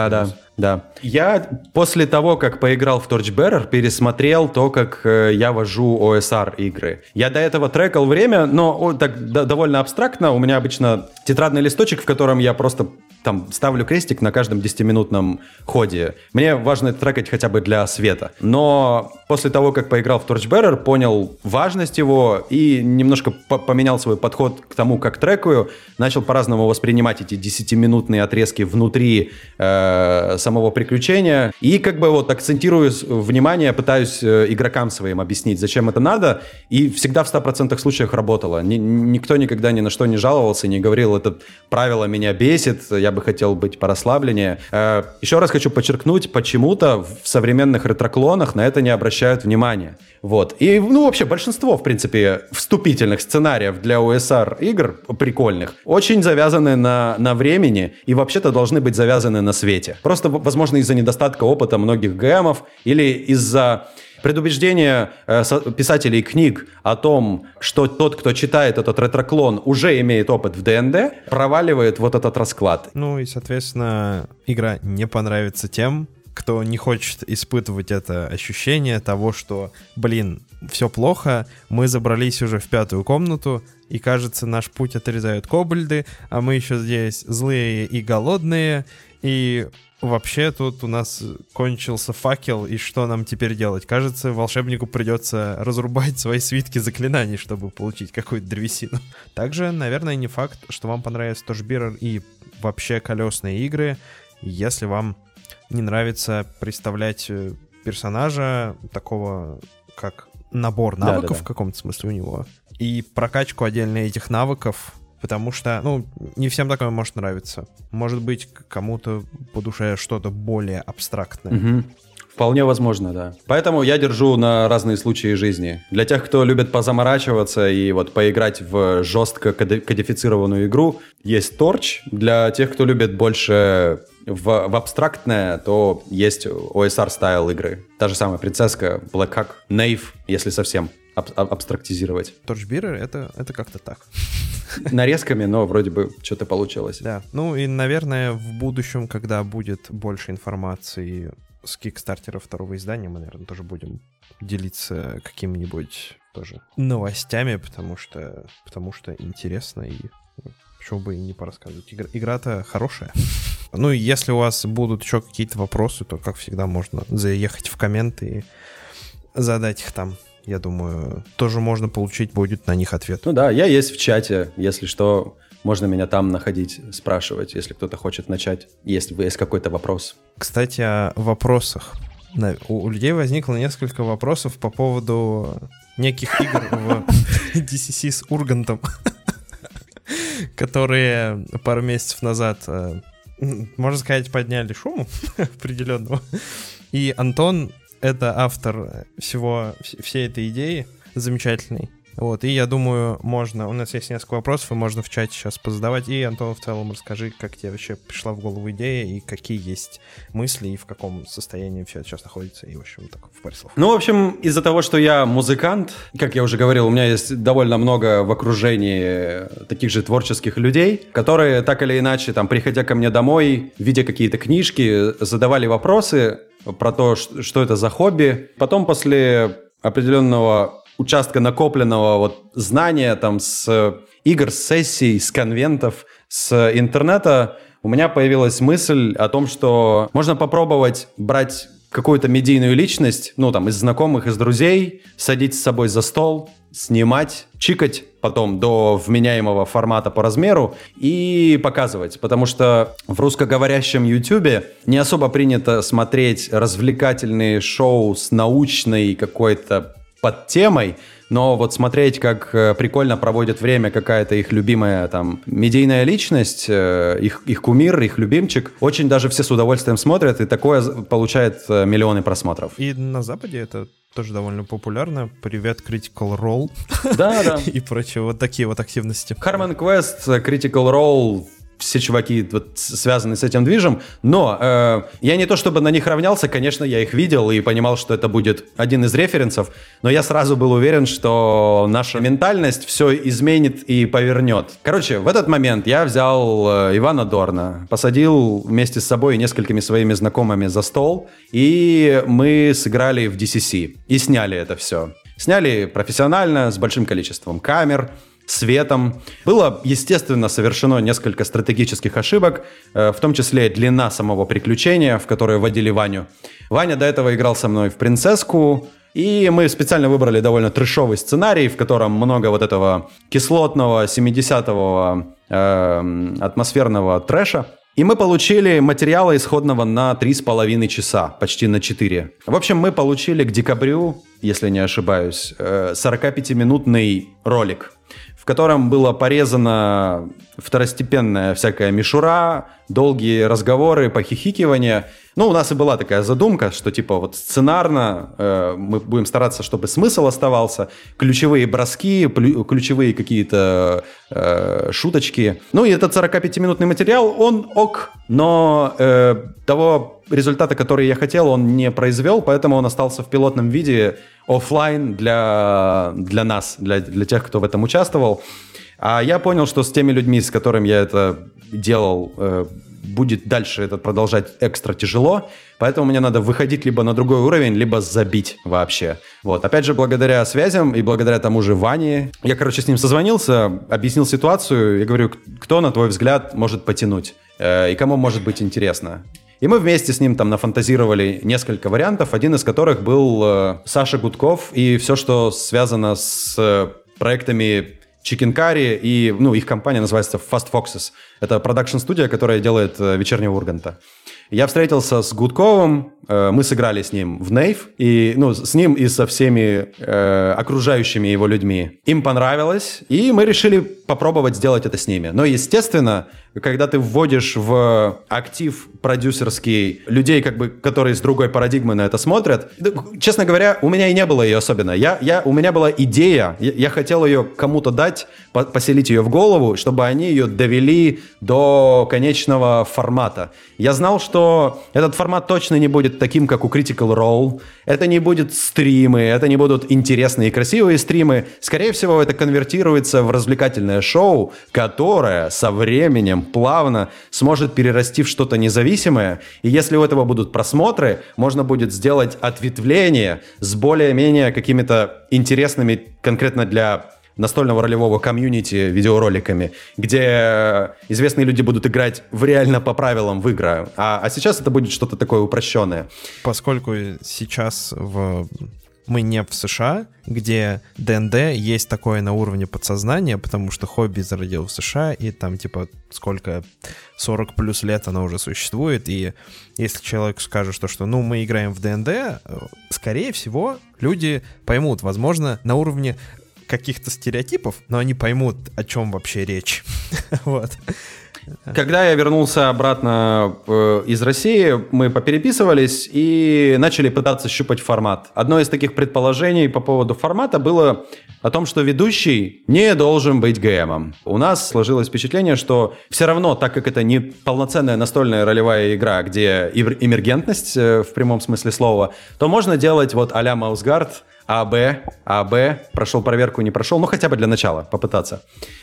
Да. Я после того, как поиграл в Torchbearer, пересмотрел то, как я вожу OSR игры. Я до этого трекал время, но так довольно абстрактно. У меня обычно тетрадный листочек, в котором я просто ставлю крестик на каждом 10-минутном ходе. Мне важно трекать хотя бы для света. Но после того, как поиграл в Torchbearer, понял важность его и немножко поменял свой подход к тому, как трекаю. Начал по-разному воспринимать эти 10-минутные отрезки внутри самого приключения. И акцентирую внимание, пытаюсь игрокам своим объяснить, зачем это надо. И всегда в 100% случаях работало. Никто никогда ни на что не жаловался, не говорил, это правило меня бесит, я бы хотел быть порасслабленнее. Еще раз хочу подчеркнуть, почему-то в современных ретроклонах на это не обращают внимания. Вот. И, вообще, большинство, в принципе, вступительных сценариев для OSR игр прикольных очень завязаны на времени и вообще-то должны быть завязаны на свете. Просто, возможно, из-за недостатка опыта многих ГМов или из-за предубеждение писателей книг о том, что тот, кто читает этот ретроклон, уже имеет опыт в ДНД, проваливает вот этот расклад. Ну и, соответственно, игра не понравится тем, кто не хочет испытывать это ощущение того, что, все плохо, мы забрались уже в 5-ю комнату, и, кажется, наш путь отрезают кобальды, а мы еще здесь злые и голодные, и вообще тут у нас кончился факел, и что нам теперь делать? Кажется, волшебнику придется разрубать свои свитки заклинаний, чтобы получить какую-то древесину. Также, наверное, не факт, что вам понравится Torchbearer и вообще колесные игры, если вам не нравится представлять персонажа такого, как набор навыков в каком-то смысле у него, и прокачку отдельно этих навыков, потому что, не всем такое может нравиться. Может быть, кому-то по душе что-то более абстрактное. Угу. Вполне возможно, да. Поэтому я держу на разные случаи жизни. Для тех, кто любит позаморачиваться и вот поиграть в жестко кодифицированную игру, есть Torch. Для тех, кто любит больше в абстрактное, то есть OSR-стайл игры. Та же самая принцесска, Black Hack, Knave, если совсем абстрактизировать. Torchbearer — это как-то так. Нарезками, но вроде бы что-то получилось. Да. И, наверное, в будущем, когда будет больше информации с Кикстартера второго издания, мы, наверное, тоже будем делиться какими-нибудь тоже новостями, потому что интересно, и почему бы и не порассказывать. Игра-то хорошая. И если у вас будут еще какие-то вопросы, то, как всегда, можно заехать в комменты и задать их там. Я думаю, тоже можно получить будет на них ответ. Да, я есть в чате. Если что, можно меня там находить, спрашивать, если кто-то хочет начать, если есть какой-то вопрос. Кстати, о вопросах. У людей возникло несколько вопросов по поводу неких игр в DCC с Ургантом, которые пару месяцев назад, можно сказать, подняли шуму определенного. И Антон — это автор всей этой идеи, замечательный. И я думаю, у нас есть несколько вопросов, и можно в чате сейчас позадавать. И, Антон, в целом расскажи, как тебе вообще пришла в голову идея, и какие есть мысли, и в каком состоянии все это сейчас находится, и, в общем, так, в паре слов. В общем, из-за того, что я музыкант, как я уже говорил, у меня есть довольно много в окружении таких же творческих людей, которые так или иначе, приходя ко мне домой, видя какие-то книжки, задавали вопросы про то, что это за хобби. Потом после определенного участка накопленного знания с игр, с сессий, с конвентов, с интернета, у меня появилась мысль о том, что можно попробовать брать какую-то медийную личность, из знакомых, из друзей, садить с собой за стол, снимать, чикать потом до вменяемого формата по размеру и показывать. Потому что в русскоговорящем YouTube не особо принято смотреть развлекательные шоу с научной какой-то подтемой, но смотреть, как прикольно проводит время какая-то их любимая медийная личность, их кумир, их любимчик, очень даже все с удовольствием смотрят, и такое получает миллионы просмотров. И на Западе это тоже довольно популярно. Привет, Critical Role. Да. И прочие такие активности. Harmon Quest, Critical Role, все чуваки связаны с этим движем, но я не то чтобы на них равнялся, конечно, я их видел и понимал, что это будет один из референсов, но я сразу был уверен, что наша ментальность все изменит и повернет. Короче, в этот момент я взял Ивана Дорна, посадил вместе с собой и несколькими своими знакомыми за стол, и мы сыграли в DCC и сняли это все. Сняли профессионально, с большим количеством камер, светом. Было, естественно, совершено несколько стратегических ошибок, в том числе длина самого приключения, в которое вводили Ваню. Ваня до этого играл со мной в принцесску, и мы специально выбрали довольно трэшовый сценарий, в котором много этого кислотного 70-го атмосферного трэша. И мы получили материала исходного на 3,5 часа, почти на 4. В общем, мы получили к декабрю, если не ошибаюсь, 45-минутный ролик, в котором была порезана второстепенная всякая мишура, долгие разговоры, похихикивания. Ну, у нас и была такая задумка, что типа вот сценарно мы будем стараться, чтобы смысл оставался, ключевые броски, ключевые какие-то шуточки. Ну, и этот 45-минутный материал, он ок, но того результата, который я хотел, он не произвел, поэтому он остался в пилотном виде офлайн для нас, для тех, кто в этом участвовал. А я понял, что с теми людьми, с которыми я это делал, будет дальше это продолжать экстра тяжело, поэтому мне надо выходить либо на другой уровень, либо забить вообще. Вот. Опять же, благодаря связям и благодаря тому же Ване, я, с ним созвонился, объяснил ситуацию и говорю, кто, на твой взгляд, может потянуть и кому может быть интересно. И мы вместе с ним там нафантазировали несколько вариантов, один из которых был Саша Гудков и все, что связано с проектами Chicken Curry, и их компания называется Fast Foxes. Это продакшн-студия, которая делает «Вечернего Урганта». Я встретился с Гудковым, мы сыграли с ним в Нейв, и, с ним и со всеми окружающими его людьми. Им понравилось, и мы решили попробовать сделать это с ними. Но, естественно, когда ты вводишь в актив продюсерский людей, которые с другой парадигмы на это смотрят, честно говоря, у меня и не было ее особенно. У меня была идея, я хотел ее кому-то дать, поселить ее в голову, чтобы они ее довели до конечного формата. Я знал, что этот формат точно не будет таким, как у Critical Role. Это не будут стримы, это не будут интересные и красивые стримы. Скорее всего, это конвертируется в развлекательное шоу, которое со временем плавно сможет перерасти в что-то независимое. И если у этого будут просмотры, можно будет сделать ответвление с более-менее какими-то интересными конкретно для настольного ролевого комьюнити видеороликами, где известные люди будут играть реально по правилам в игры. А сейчас это будет что-то такое упрощенное. Поскольку сейчас мы не в США, где ДНД есть такое на уровне подсознания, потому что хобби зародил в США, и там сколько, 40 плюс лет оно уже существует, и если человек скажет, что мы играем в ДНД, скорее всего, люди поймут, возможно, на уровне каких-то стереотипов, но они поймут, о чем вообще речь. Вот. Когда я вернулся обратно из России, мы попереписывались и начали пытаться щупать формат. Одно из таких предположений по поводу формата было о том, что ведущий не должен быть ГМом. У нас сложилось впечатление, что все равно, так как это не полноценная настольная ролевая игра, где эмергентность в прямом смысле слова, то можно делать а-ля Маусгард, АБ, прошел проверку, не прошел, хотя бы для начала попытаться.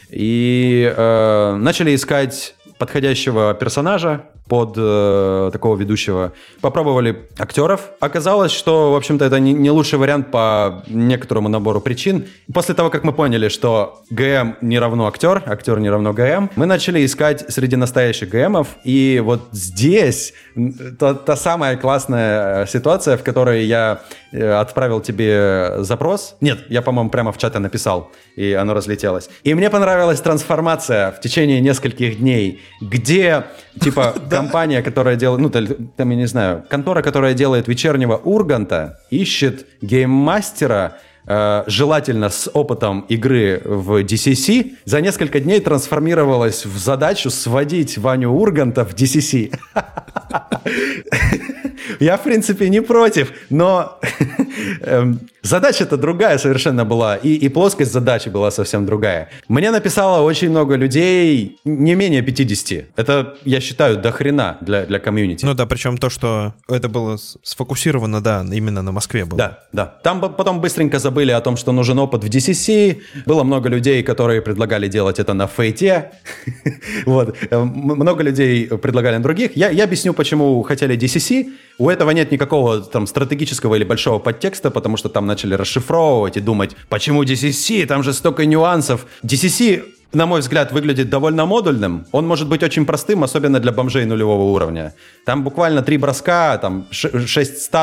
И начали искать подходящего персонажа под такого ведущего. Попробовали актеров. Оказалось, что, в общем-то, это не лучший вариант по некоторому набору причин. После того, как мы поняли, что ГМ не равно актер, актер не равно ГМ, мы начали искать среди настоящих ГМов. И вот здесь та самая классная ситуация, в которой я отправил тебе запрос. Нет, я, по-моему, прямо в чате написал, и оно разлетелось. И мне понравилась трансформация в течение нескольких дней, где, компания, которая делает, я не знаю, контора, которая делает «Вечернего Урганта», ищет гейммастера, желательно с опытом игры в DCC, за несколько дней трансформировалась в задачу сводить Ваню Урганта в DCC. Я, в принципе, не против, но задача-то другая совершенно была, и плоскость задачи была совсем другая. Мне написало очень много людей, не менее 50. Это, я считаю, до хрена для комьюнити. Причем то, что это было сфокусировано, именно на Москве было. Да. Там потом быстренько забыли о том, что нужен опыт в DCC. Было много людей, которые предлагали делать это на Фейте. Вот. Много людей предлагали на других. Я объясню, почему хотели DCC. У этого нет никакого стратегического или большого подтекста, потому что там начали расшифровывать и думать, почему DCC, там же столько нюансов. DCC, на мой взгляд, выглядит довольно модульным. Он может быть очень простым, особенно для бомжей нулевого уровня. Там буквально 3 броска, 6 стат,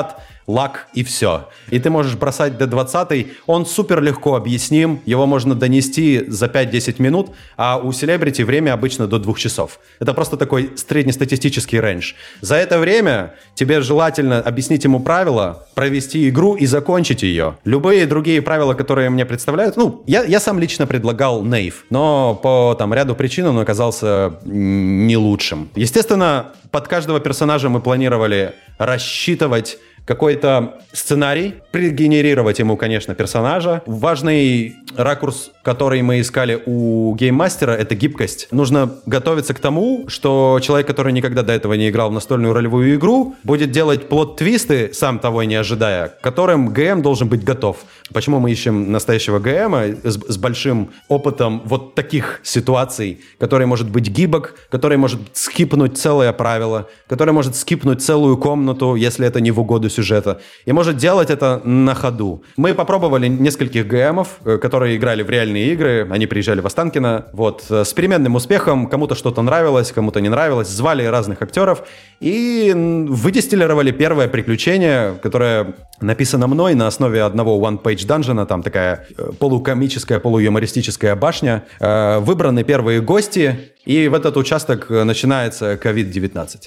лак и все. И ты можешь бросать D20, он супер легко объясним, его можно донести за 5-10 минут, а у Celebrity время обычно до 2 часов. Это просто такой среднестатистический рейндж. За это время тебе желательно объяснить ему правила, провести игру и закончить ее. Любые другие правила, которые мне представляют, я сам лично предлагал Nave, но по ряду причин он оказался не лучшим. Естественно, под каждого персонажа мы планировали рассчитывать какой-то сценарий, пригенерировать ему, конечно, персонажа. Важный ракурс, который мы искали у гейммастера, это гибкость. Нужно готовиться к тому, что человек, который никогда до этого не играл в настольную ролевую игру, будет делать плот-твисты, сам того не ожидая, к которым ГМ должен быть готов. Почему мы ищем настоящего ГМа с большим опытом вот таких ситуаций, который может быть гибок, который может скипнуть целое правило, который может скипнуть целую комнату, если это не в угоду сюжета, и может делать это на ходу. Мы попробовали нескольких ГМов, которые играли в реальные игры, они приезжали в Останкино, с переменным успехом, кому-то что-то нравилось, кому-то не нравилось, звали разных актеров и выдистиллировали первое приключение, которое написано мной на основе одного one-page данжена, там такая полукомическая, полуюмористическая башня, выбраны первые гости, и в этот участок начинается COVID-19.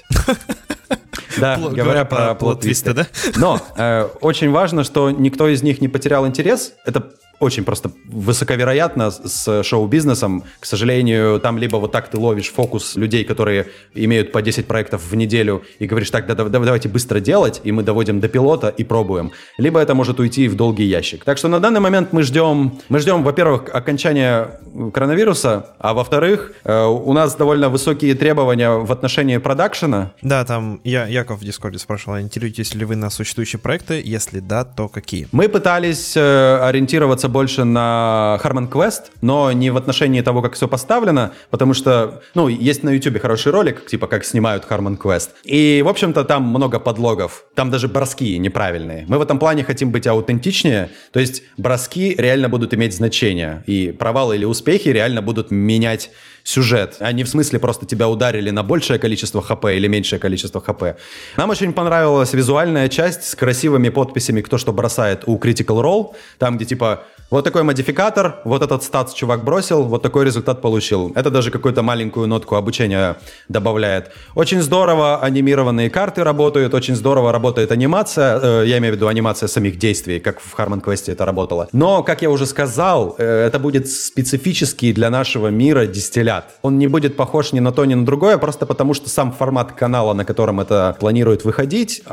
Да, говоря про плот-твисты, да? Но очень важно, что никто из них не потерял интерес. Это очень просто высоковероятно с шоу-бизнесом. К сожалению, там либо вот так ты ловишь фокус людей, которые имеют по 10 проектов в неделю, и говоришь, так, давайте быстро делать, и мы доводим до пилота и пробуем. Либо это может уйти в долгий ящик. Так что на данный момент мы ждем, во-первых, окончания коронавируса, а во-вторых, у нас довольно высокие требования в отношении продакшена. Да, там Яков в Дискорде спрашивал, ориентируетесь ли вы на существующие проекты? Если да, то какие? Мы пытались ориентироваться больше на Harmon Quest, но не в отношении того, как все поставлено, потому что, есть на YouTube хороший ролик, типа, как снимают Harmon Quest. И, в общем-то, там много подлогов. Там даже броски неправильные. Мы в этом плане хотим быть аутентичнее, то есть броски реально будут иметь значение, и провалы или успехи реально будут менять сюжет, а не в смысле просто тебя ударили на большее количество ХП или меньшее количество ХП. Нам очень понравилась визуальная часть с красивыми подписями, кто что бросает у Critical Role, там, где типа вот такой модификатор, вот этот статс чувак бросил, вот такой результат получил. Это даже какую-то маленькую нотку обучения добавляет. Очень здорово анимированные карты работают, очень здорово работает анимация, я имею в виду анимация самих действий, как в Harmon Quest это работало. Но, как я уже сказал, это будет специфический для нашего мира дистиллят. Он не будет похож ни на то, ни на другое, просто потому что сам формат канала, на котором это планирует выходить,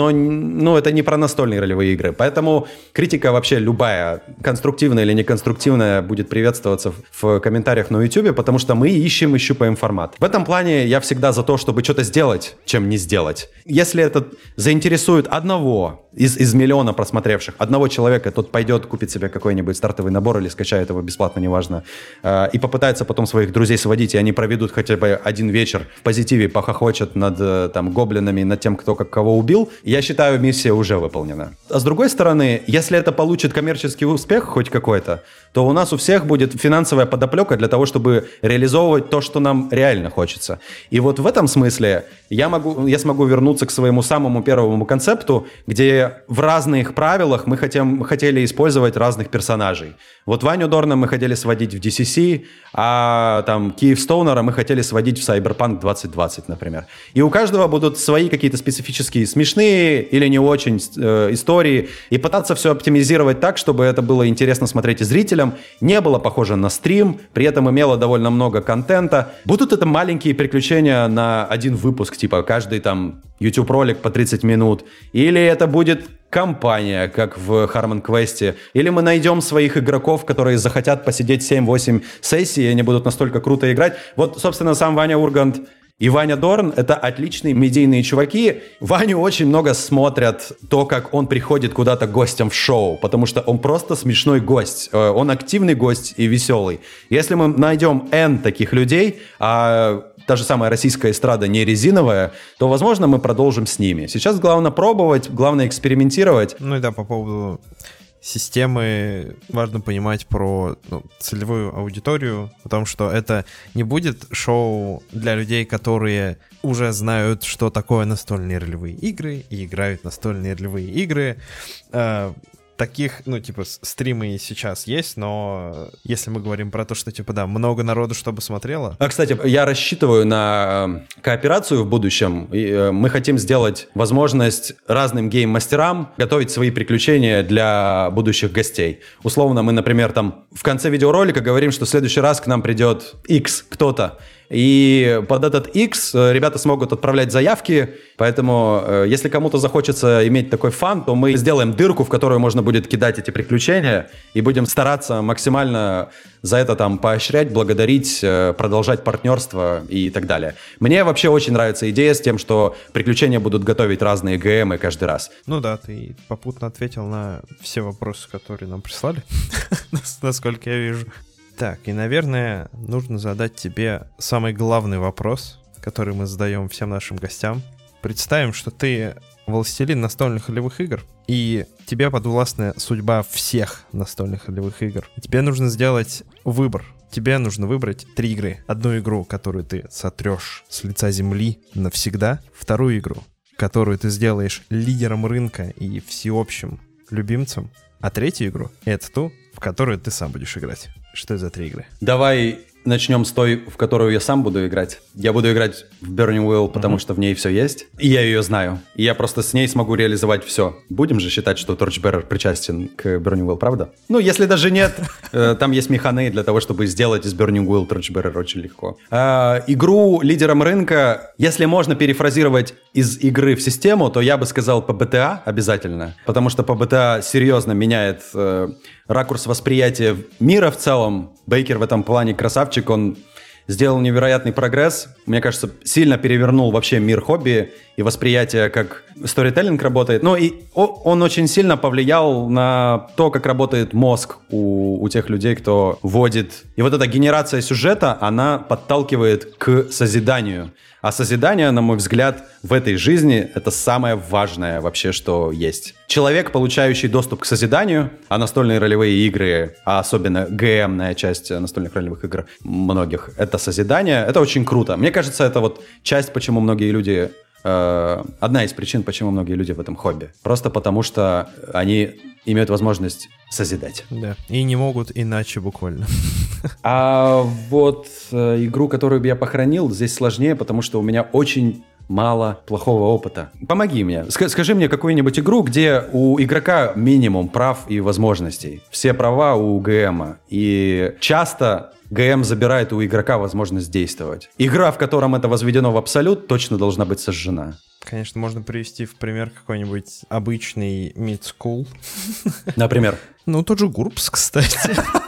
это не про настольные ролевые игры. Поэтому критика вообще любая, конструктивная или неконструктивная, будет приветствоваться в комментариях на YouTube, потому что мы ищем и щупаем формат. В этом плане я всегда за то, чтобы что-то сделать, чем не сделать. Если это заинтересует одного из миллиона просмотревших, одного человека, тот пойдет, купит себе какой-нибудь стартовый набор или скачает его бесплатно, неважно, и попытается потом своих друзей сводить, и они проведут хотя бы один вечер в позитиве, похохочут над гоблинами, над тем, кто кого убил, я считаю, миссия уже выполнена. А с другой стороны, если это получит коммерческий успех хоть какой-то, то у нас у всех будет финансовая подоплека для того, чтобы реализовывать то, что нам реально хочется. И вот в этом смысле я смогу вернуться к своему самому первому концепту, где в разных правилах мы хотели использовать разных персонажей. Вот Ваню Дорна мы хотели сводить в DCC, а там Киевстоунера мы хотели сводить в Cyberpunk 2020, например. И у каждого будут свои какие-то специфические смешные или не очень истории, и пытаться все оптимизировать так, чтобы это было интересно смотреть и зрителям, не было похоже на стрим, при этом имело довольно много контента. Будут это маленькие приключения на один выпуск, типа каждый там YouTube-ролик по 30 минут, или это будет кампания, как в Harmon Quest, или мы найдем своих игроков, которые захотят посидеть 7-8 сессий, и они будут настолько круто играть. Вот, собственно, сам Ваня Ургант и Ваня Дорн — это отличные медийные чуваки. Ваню очень много смотрят то, как он приходит куда-то гостем в шоу, потому что он просто смешной гость. Он активный гость и веселый. Если мы найдем N таких людей, а та же самая российская эстрада не резиновая, то, возможно, мы продолжим с ними. Сейчас главное пробовать, главное экспериментировать. Ну и да, по поводу системы важно понимать про целевую аудиторию, о том, что это не будет шоу для людей, которые уже знают, что такое настольные ролевые игры и играют в настольные ролевые игры. Таких, стримы и сейчас есть, но если мы говорим про то, что, много народу, чтобы смотрело... Кстати, я рассчитываю на кооперацию в будущем. Мы хотим сделать возможность разным гейм-мастерам готовить свои приключения для будущих гостей. Условно, мы, например, там в конце видеоролика говорим, что в следующий раз к нам придет X кто-то. И под этот X ребята смогут отправлять заявки, поэтому если кому-то захочется иметь такой фан, то мы сделаем дырку, в которую можно будет кидать эти приключения, и будем стараться максимально за это там поощрять, благодарить, продолжать партнерство и так далее. Мне вообще очень нравится идея с тем, что приключения будут готовить разные ГМы каждый раз. Ну да, ты попутно ответил на все вопросы, которые нам прислали, насколько я вижу. Так, и, наверное, нужно задать тебе самый главный вопрос, который мы задаем всем нашим гостям. Представим, что ты властелин настольных ролевых игр, и тебе подвластна судьба всех настольных ролевых игр. Тебе нужно сделать выбор. Тебе нужно выбрать 3 игры. Одну игру, которую ты сотрешь с лица земли навсегда. Вторую игру, которую ты сделаешь лидером рынка и всеобщим любимцем. А третью игру — это ту, в которую ты сам будешь играть. Что это за 3 игры? Давай начнем с той, в которую я сам буду играть. Я буду играть в Burning Wheel, потому что в ней все есть. И я ее знаю. И я просто с ней смогу реализовать все. Будем же считать, что Torchbearer причастен к Burning Wheel, правда? Ну, если даже нет, там есть механы для того, чтобы сделать из Burning Wheel Torchbearer очень легко. Игру лидером рынка, если можно перефразировать из игры в систему, то я бы сказал по BTA обязательно. Потому что по BTA серьезно меняет ракурс восприятия мира в целом. Бейкер в этом плане красавчик, он сделал невероятный прогресс. Мне кажется, сильно перевернул вообще мир хобби и восприятие, как сторителлинг работает. Ну и он очень сильно повлиял на то, как работает мозг у тех людей, кто вводит. И вот эта генерация сюжета, она подталкивает к созиданию. А созидание, на мой взгляд, в этой жизни — это самое важное вообще, что есть. Человек, получающий доступ к созиданию, а настольные ролевые игры, а особенно ГМная часть настольных ролевых игр многих, это созидание, это очень круто. Мне кажется, это вот часть, почему многие люди... одна из причин, почему многие люди в этом хобби. Просто потому, что они имеют возможность созидать. Да, и не могут иначе буквально. А вот игру, которую бы я похоронил, здесь сложнее, потому что у меня очень мало плохого опыта. Помоги мне. Скажи мне какую-нибудь игру, где у игрока минимум прав и возможностей. Все права у ГМа. И часто ГМ забирает у игрока возможность действовать. Игра, в котором это возведено в абсолют, точно должна быть сожжена. Конечно, можно привести в пример какой-нибудь обычный Mid School. Например? Ну, тот же Гурпс, кстати.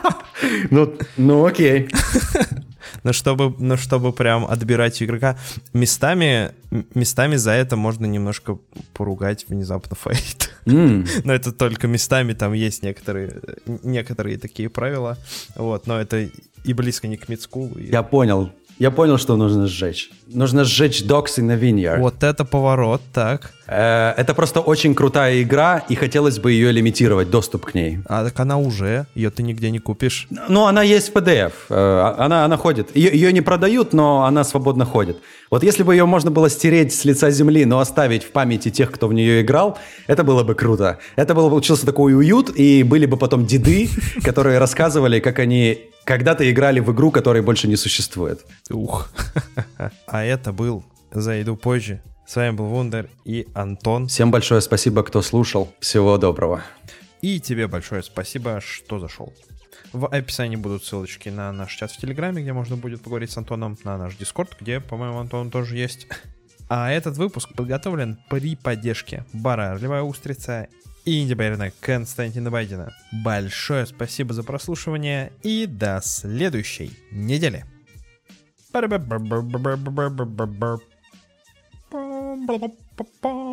Ну окей. Но чтобы прям отбирать у игрока, местами за это можно немножко поругать внезапно фейт. Но это только местами, там есть некоторые такие правила. Вот, но это и близко не к мидскулу. Я понял, что нужно сжечь. Нужно сжечь Dogs in a Vineyard. Вот это поворот, так. Это просто очень крутая игра, и хотелось бы ее лимитировать, доступ к ней. А так она уже, ее ты нигде не купишь. Ну, она есть в PDF, она ходит. Ее не продают, но она свободно ходит. Вот если бы ее можно было стереть с лица земли, но оставить в памяти тех, кто в нее играл, это было бы круто. Это получился такой уют, и были бы потом деды, которые рассказывали, как они когда-то играли в игру, которой больше не существует. Ух. А это был «Зайду позже». С вами был Вундер и Антон. Всем большое спасибо, кто слушал. Всего доброго. И тебе большое спасибо, что зашел. В описании будут ссылочки на наш чат в Телеграме, где можно будет поговорить с Антоном, на наш Дискорд, где, по-моему, Антон тоже есть. А этот выпуск подготовлен при поддержке бара «Ролевая устрица» и инди-байрена Константина Байдена. Большое спасибо за прослушивание и до следующей недели. Ba-da-ba-ba-ba-ba-ba-ba-ba-ba.